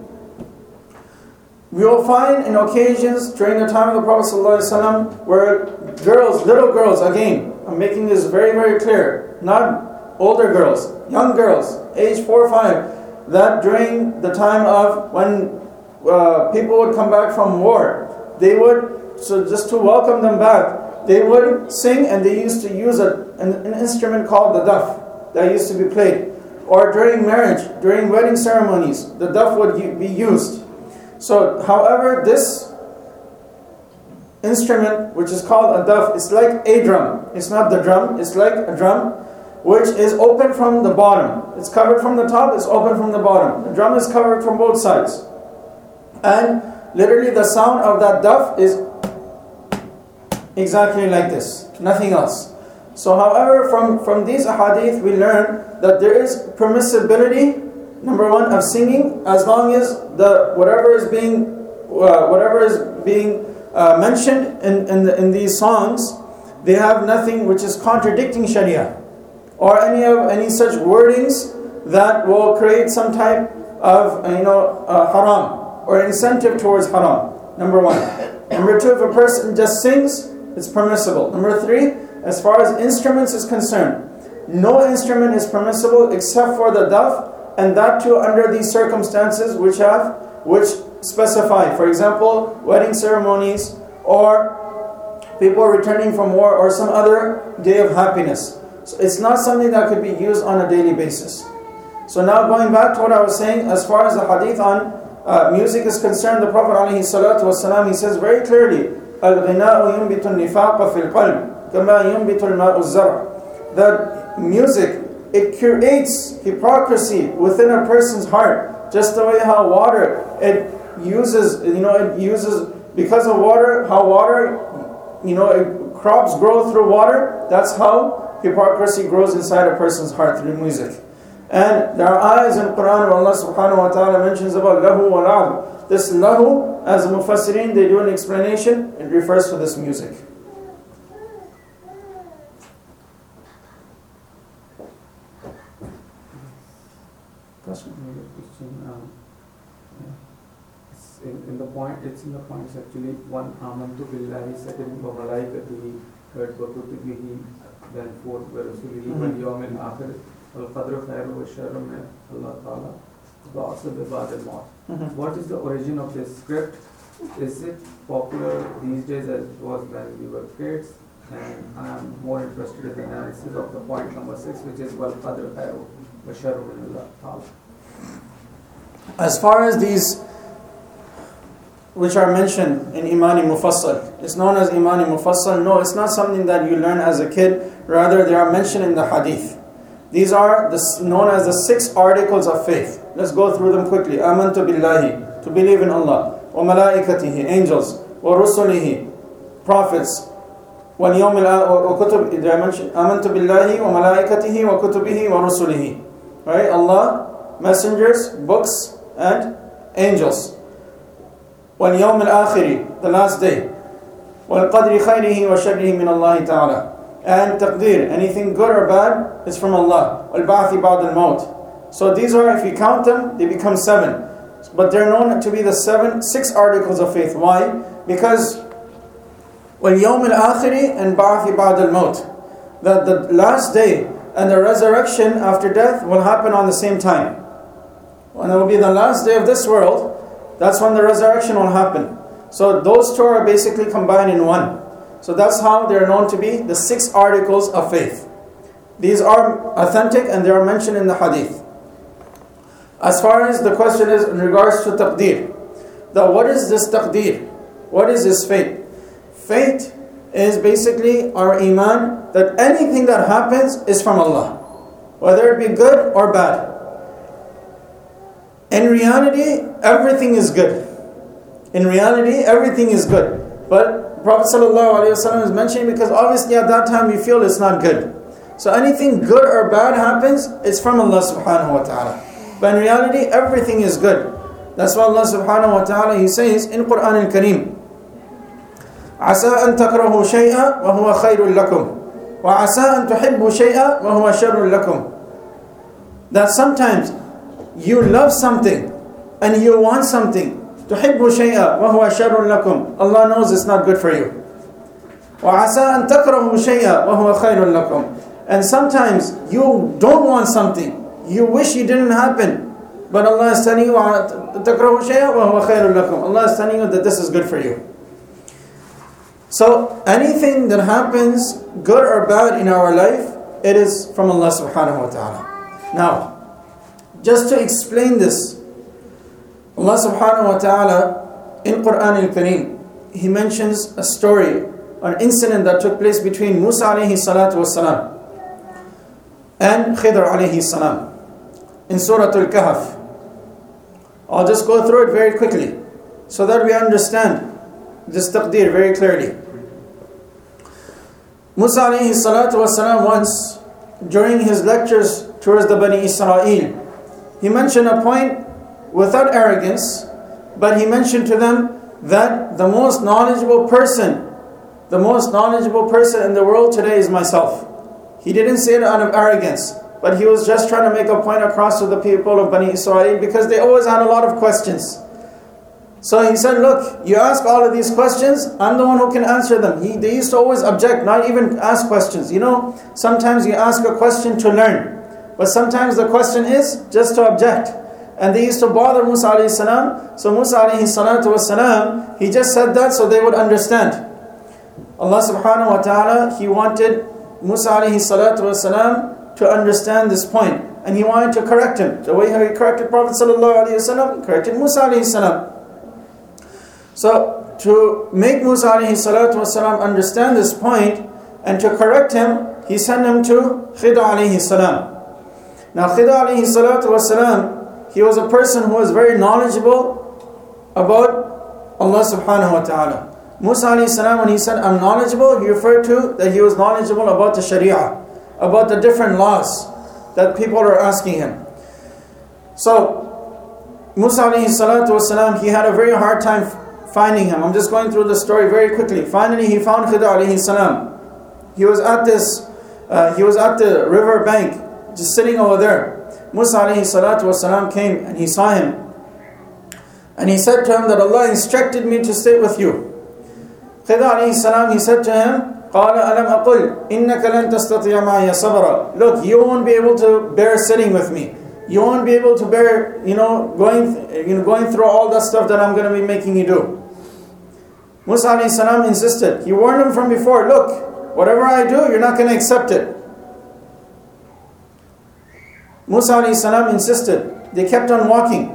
Speaker 1: We will find in occasions during the time of the Prophet ﷺ where girls, little girls, again, I'm making this very, very clear, not older girls, young girls, age 4 or 5, that during the time of when people would come back from war, they would, so just to welcome them back, they would sing, and they used to use an instrument called the daf that used to be played. Or during marriage, during wedding ceremonies, the daf would be used. So, however, this instrument, which is called a daf, is like a drum. It's not the drum, it's like a drum, which is open from the bottom. It's covered from the top, it's open from the bottom. The drum is covered from both sides. And literally the sound of that daf is exactly like this, nothing else. So however, from these ahadith we learn that there is permissibility, number one, of singing, as long as whatever is being mentioned in these songs, they have nothing which is contradicting Sharia, or any such wordings that will create some type of haram or incentive towards haram. Number one. Number two, if a person just sings, it's permissible. Number three, as far as instruments is concerned, no instrument is permissible except for the daf, and that too under these circumstances which specify. For example, wedding ceremonies, or people returning from war, or some other day of happiness. So it's not something that could be used on a daily basis. So now going back to what I was saying, as far as the hadith on music is concerned, the Prophet ﷺ, he says very clearly, "Al-ghina'u yunbitu al-nifaqa fil qalb, kama yunbitu al-ma'u az-zar'." That music, it creates hypocrisy within a person's heart, just the way how water, it uses because of water, how water, crops grow through water. That's how hypocrisy grows inside a person's heart through music. And there are ayahs in Quran where Allah subhanahu wa ta'ala mentions about lahu wa la'ab. This lahu, as mufassirin, they do an explanation, it refers to this music.
Speaker 5: It's in the points actually. One, amantu billahi, second, wa malaikatihi, third, wa kutubihi, then fourth, wa rasulihi, wal yawmil akhir, wal qadru khairu wa sharru min Allah ta'ala, ba'asa bi ba'd al-maut. What is the origin of this script? Is it popular these days as it was when we were kids? And I'm more interested in the analysis of the point number 6, which is wal qadru khairu wa sharru min Allah ta'ala.
Speaker 1: As far as these which are mentioned in Imani Mufassal, it's known as Imani Mufassal. No, it's not something that you learn as a kid. Rather, they are mentioned in the hadith. These are known as the 6 articles of faith. Let's go through them quickly. Amantu billahi, to believe in Allah. Wa malaikatihi, angels. Wa rusulihi, prophets. Wa yawmil wa kutub, did I mention? Amantu billahi wa malaikatihi wa kutubihi wa rusulihi. Right? Allah, messengers, books, and angels. وَالْيَوْمِ الْآخِرِ, the last day. وَالْقَدْرِ خَيْرِهِ وَشَرِّهِ مِنَ اللَّهِ تَعَالَى. and taqdeer. Anything good or bad is from Allah. Al-ba'thi ba'd al-maut. So these are, if you count them, they become 7. But they're known to be the 6 articles of faith. Why? Because وَالْيَوْمِ الْآخِرِ and ba'thi ba'd al-maut. That the last day and the resurrection after death will happen on the same time. When it will be the last day of this world, that's when the resurrection will happen. So those two are basically combined in one. So that's how they're known to be the 6 articles of faith. These are authentic and they are mentioned in the hadith. As far as the question is in regards to taqdeer, what is this taqdeer? What is this fate? Fate is basically our iman that anything that happens is from Allah, whether it be good or bad. In reality, everything is good. In reality, everything is good. But Prophet ﷺ is mentioning because obviously at that time we feel it's not good. So anything good or bad happens, it's from Allah subhanahu wa ta'ala. But in reality, everything is good. That's why Allah subhanahu wa ta'ala, He says in Quran al-Kareem, عَسَىٰ أَن تَكْرَهُوا شَيْئًا وَهُوَ خَيْرٌ لَكُمْ وَعَسَىٰ أَن تُحِبُّوا شَيْئًا وَهُوَ شَرٌ لَكُمْ. That sometimes you love something and you want something. تُحِبُّوا شَيْئًا وَهُوَ شَرٌ لَكُمْ. Allah knows it's not good for you. وَعَسَىٰ أَن تَكْرَهُوا شَيْئًا وَهُوَ خَيْرٌ لَكُمْ. And sometimes you don't want something. You wish it didn't happen. But Allah is telling you, تَكْرَهُوا شَيْئًا وَهُوَ خَيْرٌ لَكُمْ. Allah is telling you that this is good for you. So anything that happens, good or bad in our life, it is from Allah subhanahu wa ta'ala. Now, just to explain this, Allah subhanahu wa ta'ala in Quran al-Kareem, He mentions a story, an incident that took place between Musa alayhi salatu wasalam and Khidr alayhi salam in Surah Al-Kahf. I'll just go through it very quickly so that we understand this taqdeer very clearly. Musa alayhi salatu wasalam once, during his lectures towards the Bani Israel, he mentioned a point without arrogance, but he mentioned to them that the most knowledgeable person in the world today is myself. He didn't say it out of arrogance, but he was just trying to make a point across to the people of Bani Israel because they always had a lot of questions. So he said, look, you ask all of these questions, I'm the one who can answer them. They used to always object, not even ask questions. You know, sometimes you ask a question to learn, but sometimes the question is just to object. And they used to bother Musa alayhi salam. So Musa alayhi salatu wasalam, he just said that so they would understand. Allah subhanahu wa ta'ala, He wanted Musa alayhi salatu wasalam to understand this point. And He wanted to correct him. The way He corrected Prophet sallallahu alayhi wasallam, He corrected Musa alayhi salam. So to make Musa alayhi salatu wasalam understand this point and to correct him, He sent him to Khidr alayhi salam. Now Khidr alayhi salatu wasalam, he was a person who was very knowledgeable about Allah subhanahu wa ta'ala. Musa alayhi salam, when he said, I'm knowledgeable, he referred to that he was knowledgeable about the sharia, about the different laws that people are asking him. So Musa alayhi salatu wasalam, he had a very hard time finding him. I'm just going through the story very quickly. Finally he found Khidr alayhi salam. He was at the river bank, just sitting over there. Musa alayhi salatu wasalam came and he saw him. And he said to him that Allah instructed me to stay with you. Khidr alayhi salam, he said to him, قَالَ أَلَمْ أَقُلْ إِنَّكَ لَن تَسْتَطِيَ مَعِيَ صَبْرًا. Look, you won't be able to bear sitting with me. You won't be able to bear, going through all that stuff that I'm going to be making you do. Musa alayhi salam insisted. He warned him from before, look, whatever I do, you're not going to accept it. Musa alayhi salam insisted. They kept on walking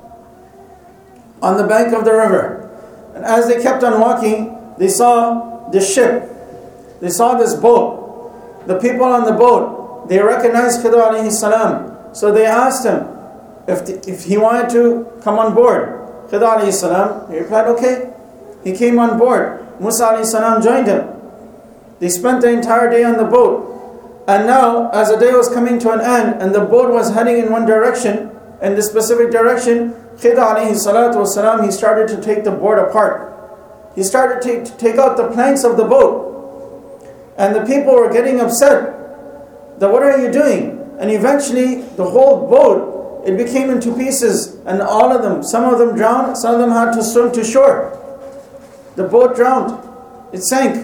Speaker 1: on the bank of the river. And as they kept on walking, they saw this ship. They saw this boat. The people on the boat, they recognized Khidr alayhi salam. So they asked him if he wanted to come on board. Khidr alayhi salam, he replied, okay. He came on board. Musa alayhi salam joined him. They spent the entire day on the boat. And now, as the day was coming to an end, and the boat was heading in one direction, in this specific direction, Khidr alayhi salatu wasalam, he started to take the boat apart. He started to take out the planks of the boat. And the people were getting upset that what are you doing? And eventually the whole boat, it became into pieces, and all of them, some of them drowned, some of them had to swim to shore. The boat drowned, it sank.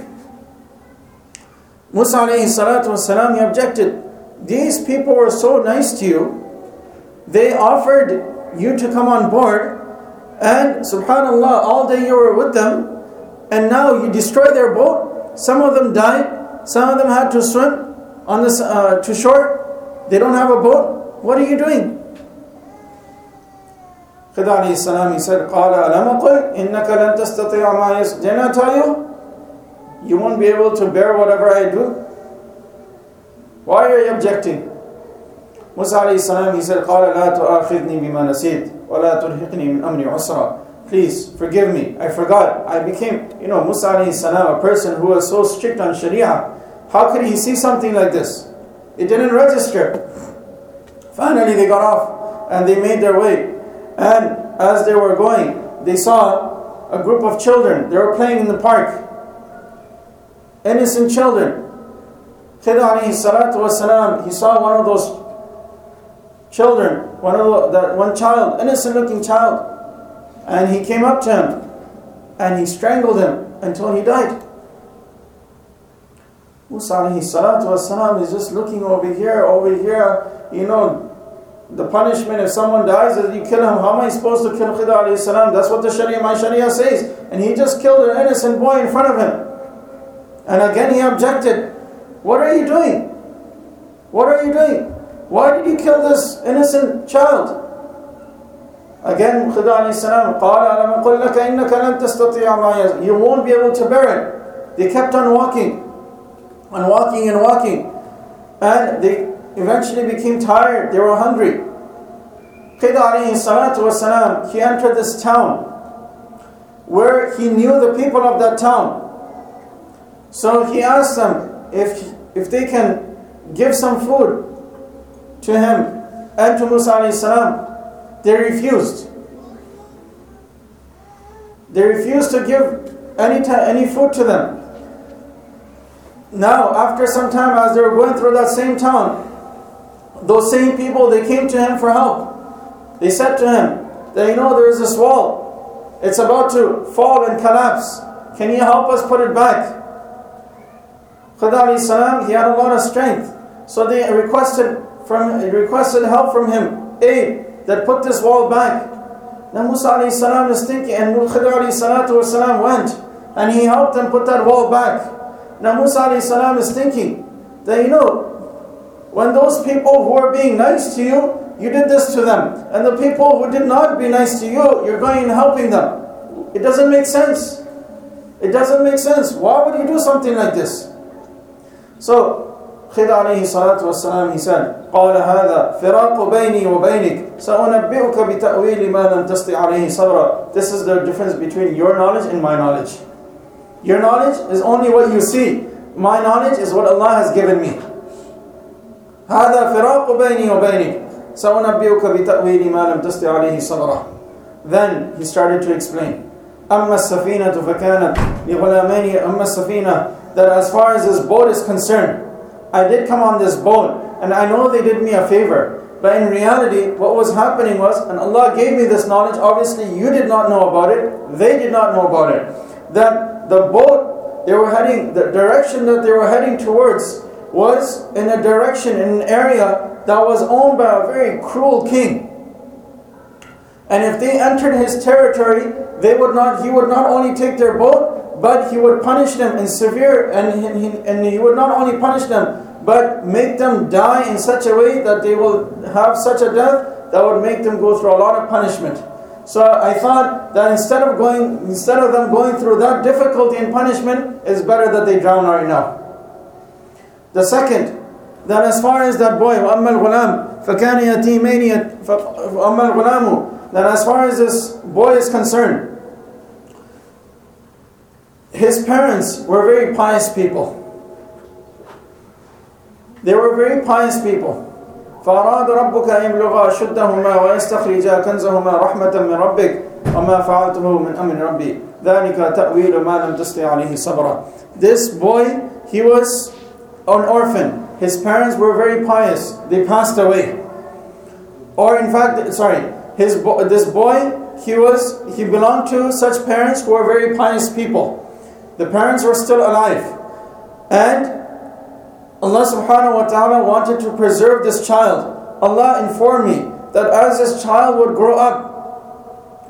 Speaker 1: Musa alayhi salatu wasalam, he objected. These people were so nice to you, they offered you to come on board, and subhanallah, all day you were with them, and now you destroy their boat. Some of them died, some of them had to swim on this to shore. They don't have a boat. What are you doing? Khidr alayhi salam, he said, قَالَ أَلَمَ قُلْ إِنَّكَ لَن تَسْتَطِيعَ مَا يَسْرِ. Didn't I tell you? You won't be able to bear whatever I do. Why are you objecting? Musa alayhi salam, he said, قَالَ لَا تُؤَاخِذْنِي بِمَا نَسِيتْ وَلَا تُرْهِقْنِي مِنْ أَمْرِ عُسْرًا. Please, forgive me. I forgot. I became, Musa alayhi salam, a person who was so strict on Sharia. How could he see something like this? It didn't register. Finally, they got off and they made their way. And as they were going, they saw a group of children. They were playing in the park. Innocent children. Khidr alayhi salatu wasalam, he saw one of those children, one child, innocent looking child. And he came up to him and he strangled him until he died. Musa alayhi salatu wasalam is just looking over here. The punishment if someone dies is you kill him. How am I supposed to kill Khidr alayhi salam? That's what my Sharia says. And he just killed an innocent boy in front of him. And again he objected. What are you doing? What are you doing? Why did you kill this innocent child? Again Khidr alayhi salam, قَالَ أَلَمَ قُلْ لَكَ إِنَّكَ لَن تَسْتَطِيعَ مَا يَسْرِ. You won't be able to bear it. They kept on walking. And walking and walking. And they eventually became tired. They were hungry. Khidr alayhi salatu wasalam, he entered this town where he knew the people of that town. So he asked them if they can give some food to him and to Musa alayhi salam. They refused. They refused to give any food to them. Now, after some time, as they were going through that same town, those same people, they came to him for help. They said to him that, there is this wall. It's about to fall and collapse. Can you help us put it back? Khidr alayhi salam, he had a lot of strength. So they requested help from him, aid, that put this wall back. Now Musa alayhi salam is thinking, and Khidr alayhi salatu wasalam went, and he helped them put that wall back. Now Musa alayhi salam is thinking that, when those people who are being nice to you, you did this to them. And the people who did not be nice to you, you're going and helping them. It doesn't make sense. It doesn't make sense. Why would you do something like this? So, Khidr alayhi salatu wasalam, he said, قَالَ هَذَا فِرَاقُ بَيْنِي وَبَيْنِكَ سَأُنَبِّئُكَ بِتَأْوِيلِ مَا لَمْ تَسْطِعْ عَلَيْهِ صَبْرًا. This is the difference between your knowledge and my knowledge. Your knowledge is only what you see. My knowledge is what Allah has given me. هَذَا فِرَاقُ بَيْنِي وَبَيْنِكَ سَأُنَبِّئُكَ بِتَأْوِيلِ مَا لَمْ تَسْطِعْ عَلَيْهِ صَبْرًا. Then he started to explain. أَمَّا السَّفِينَةُ فَكَانَتْ لِغُلَامَيْنِ أَمَّا السَّفِينَةُ, that as far as this boat is concerned, I did come on this boat, and I know they did me a favor. But in reality, what was happening was, and Allah gave me this knowledge, obviously you did not know about it, they did not know about it, that the boat, the direction that they were heading towards was in a direction, in an area that was owned by a very cruel king. And if they entered his territory, he would not only take their boat, but he would punish them in severe, and he would not only punish them, but make them die in such a way that they will have such a death that would make them go through a lot of punishment. So I thought that instead of them going through that difficulty and punishment, it's better that they drown right now. The second, that as far as that boy, وَأَمَّا الْغُلَامُ فَكَانَ يَتِيمَيْنِ وَأَمَّا الْغُلَامُ, that as far as this boy is concerned, his parents were very pious people. They were very pious people. فَأَرَادَ رَبُّكَ أَن يَبْلُغَا أَشُدَّهُمَا وَيَسْتَخْرِجَا كَنزَهُمَا رَحْمَةً مِّن رَبِّكَ وَمَا فَعَلْتُهُ مِنْ أَمْرِ رَبِّي ذَلِكَ تَأْوِيلُ مَا لَمْ تَسْطِعْ عَلَيْهِ صَبْرًا. This boy he was an orphan. His parents were very pious. They passed away. Or in fact, this boy, he belonged to such parents who were very pious people. The parents were still alive. And Allah subhanahu wa ta'ala wanted to preserve this child. Allah informed me that as this child would grow up,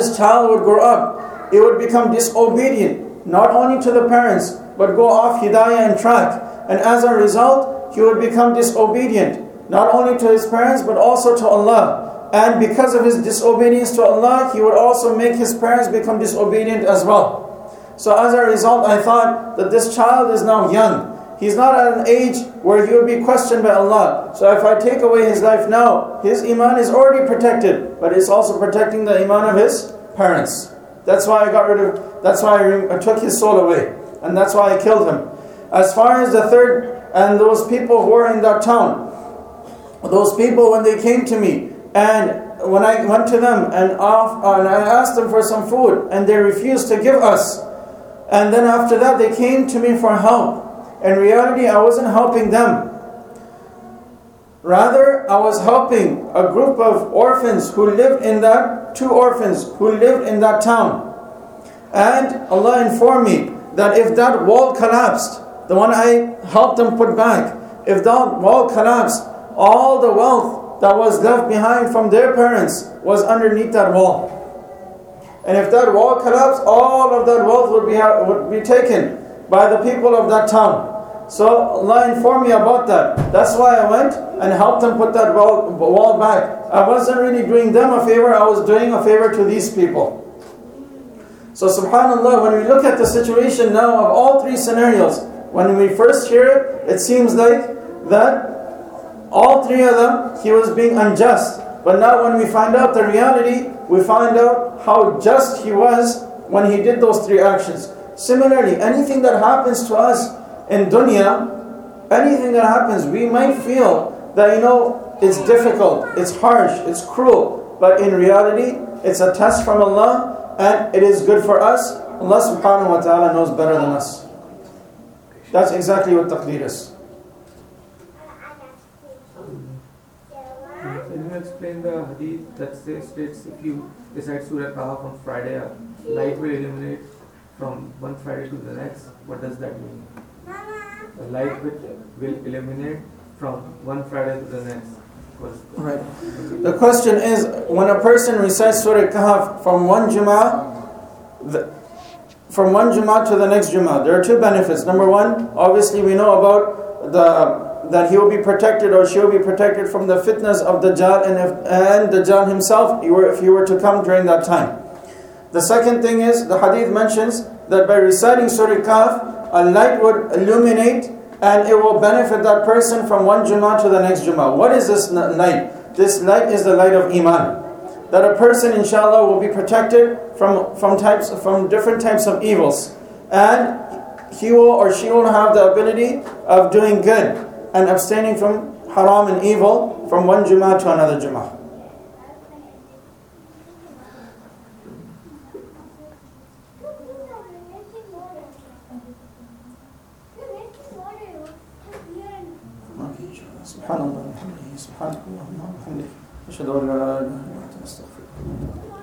Speaker 1: it would become disobedient, not only to the parents, but go off hidayah and track. And as a result, he would become disobedient, not only to his parents, but also to Allah. And because of his disobedience to Allah, he would also make his parents become disobedient as well. So as a result, I thought that this child is now young. He's not at an age where he would be questioned by Allah. So if I take away his life now, his iman is already protected, but it's also protecting the iman of his parents. That's why I took his soul away. And that's why I killed him. As far as the third, and those people who were in that town, those people when they came to me, and when I went to them and I asked them for some food, and they refused to give us. And then after that they came to me for help. In reality, I wasn't helping them. Rather, I was helping a group of orphans who lived in that, 2 orphans who lived in that town. And Allah informed me that if that wall collapsed, the one I helped them put back, if that wall collapsed, all the wealth that was left behind from their parents was underneath that wall. And if that wall collapsed, all of that wealth would be taken by the people of that town. So Allah informed me about that. That's why I went and helped them put that wall back. I wasn't really doing them a favor, I was doing a favor to these people. So subhanAllah, when we look at the situation now of all 3 scenarios, when we first hear it, it seems like that all 3 of them, he was being unjust. But now when we find out the reality, we find out how just he was when he did those 3 actions. Similarly, anything that happens to us in dunya, anything that happens, we might feel that, it's difficult, it's harsh, it's cruel. But in reality, it's a test from Allah and it is good for us. Allah subhanahu wa ta'ala knows better than us. That's exactly what taqdeer is.
Speaker 5: Can you explain the hadith that states if you recite Surah Kahf on Friday, light will illuminate from one Friday to the next? What does that mean? The light will illuminate from one Friday to the next.
Speaker 1: Right. The question is, when a person recites Surah Kahf from one Jum'ah to the next Jum'ah, there are 2 benefits. Number 1, obviously we know about that he will be protected or she will be protected from the fitnas of Dajjal and Dajjal himself if he were to come during that time. The second thing is, the hadith mentions that by reciting Surah Kahf, a light would illuminate and it will benefit that person from one Jummah to the next Jummah. What is this light? This light is the light of Iman. That a person, inshallah, will be protected from different types of evils. And he will or she will have the ability of doing good and abstaining from haram and evil from one Jummah to another Jummah. سبحان الله وبحمده سبحانك اللهم وبحمدك أشهد أن لا إله إلا أنت أستغفرك.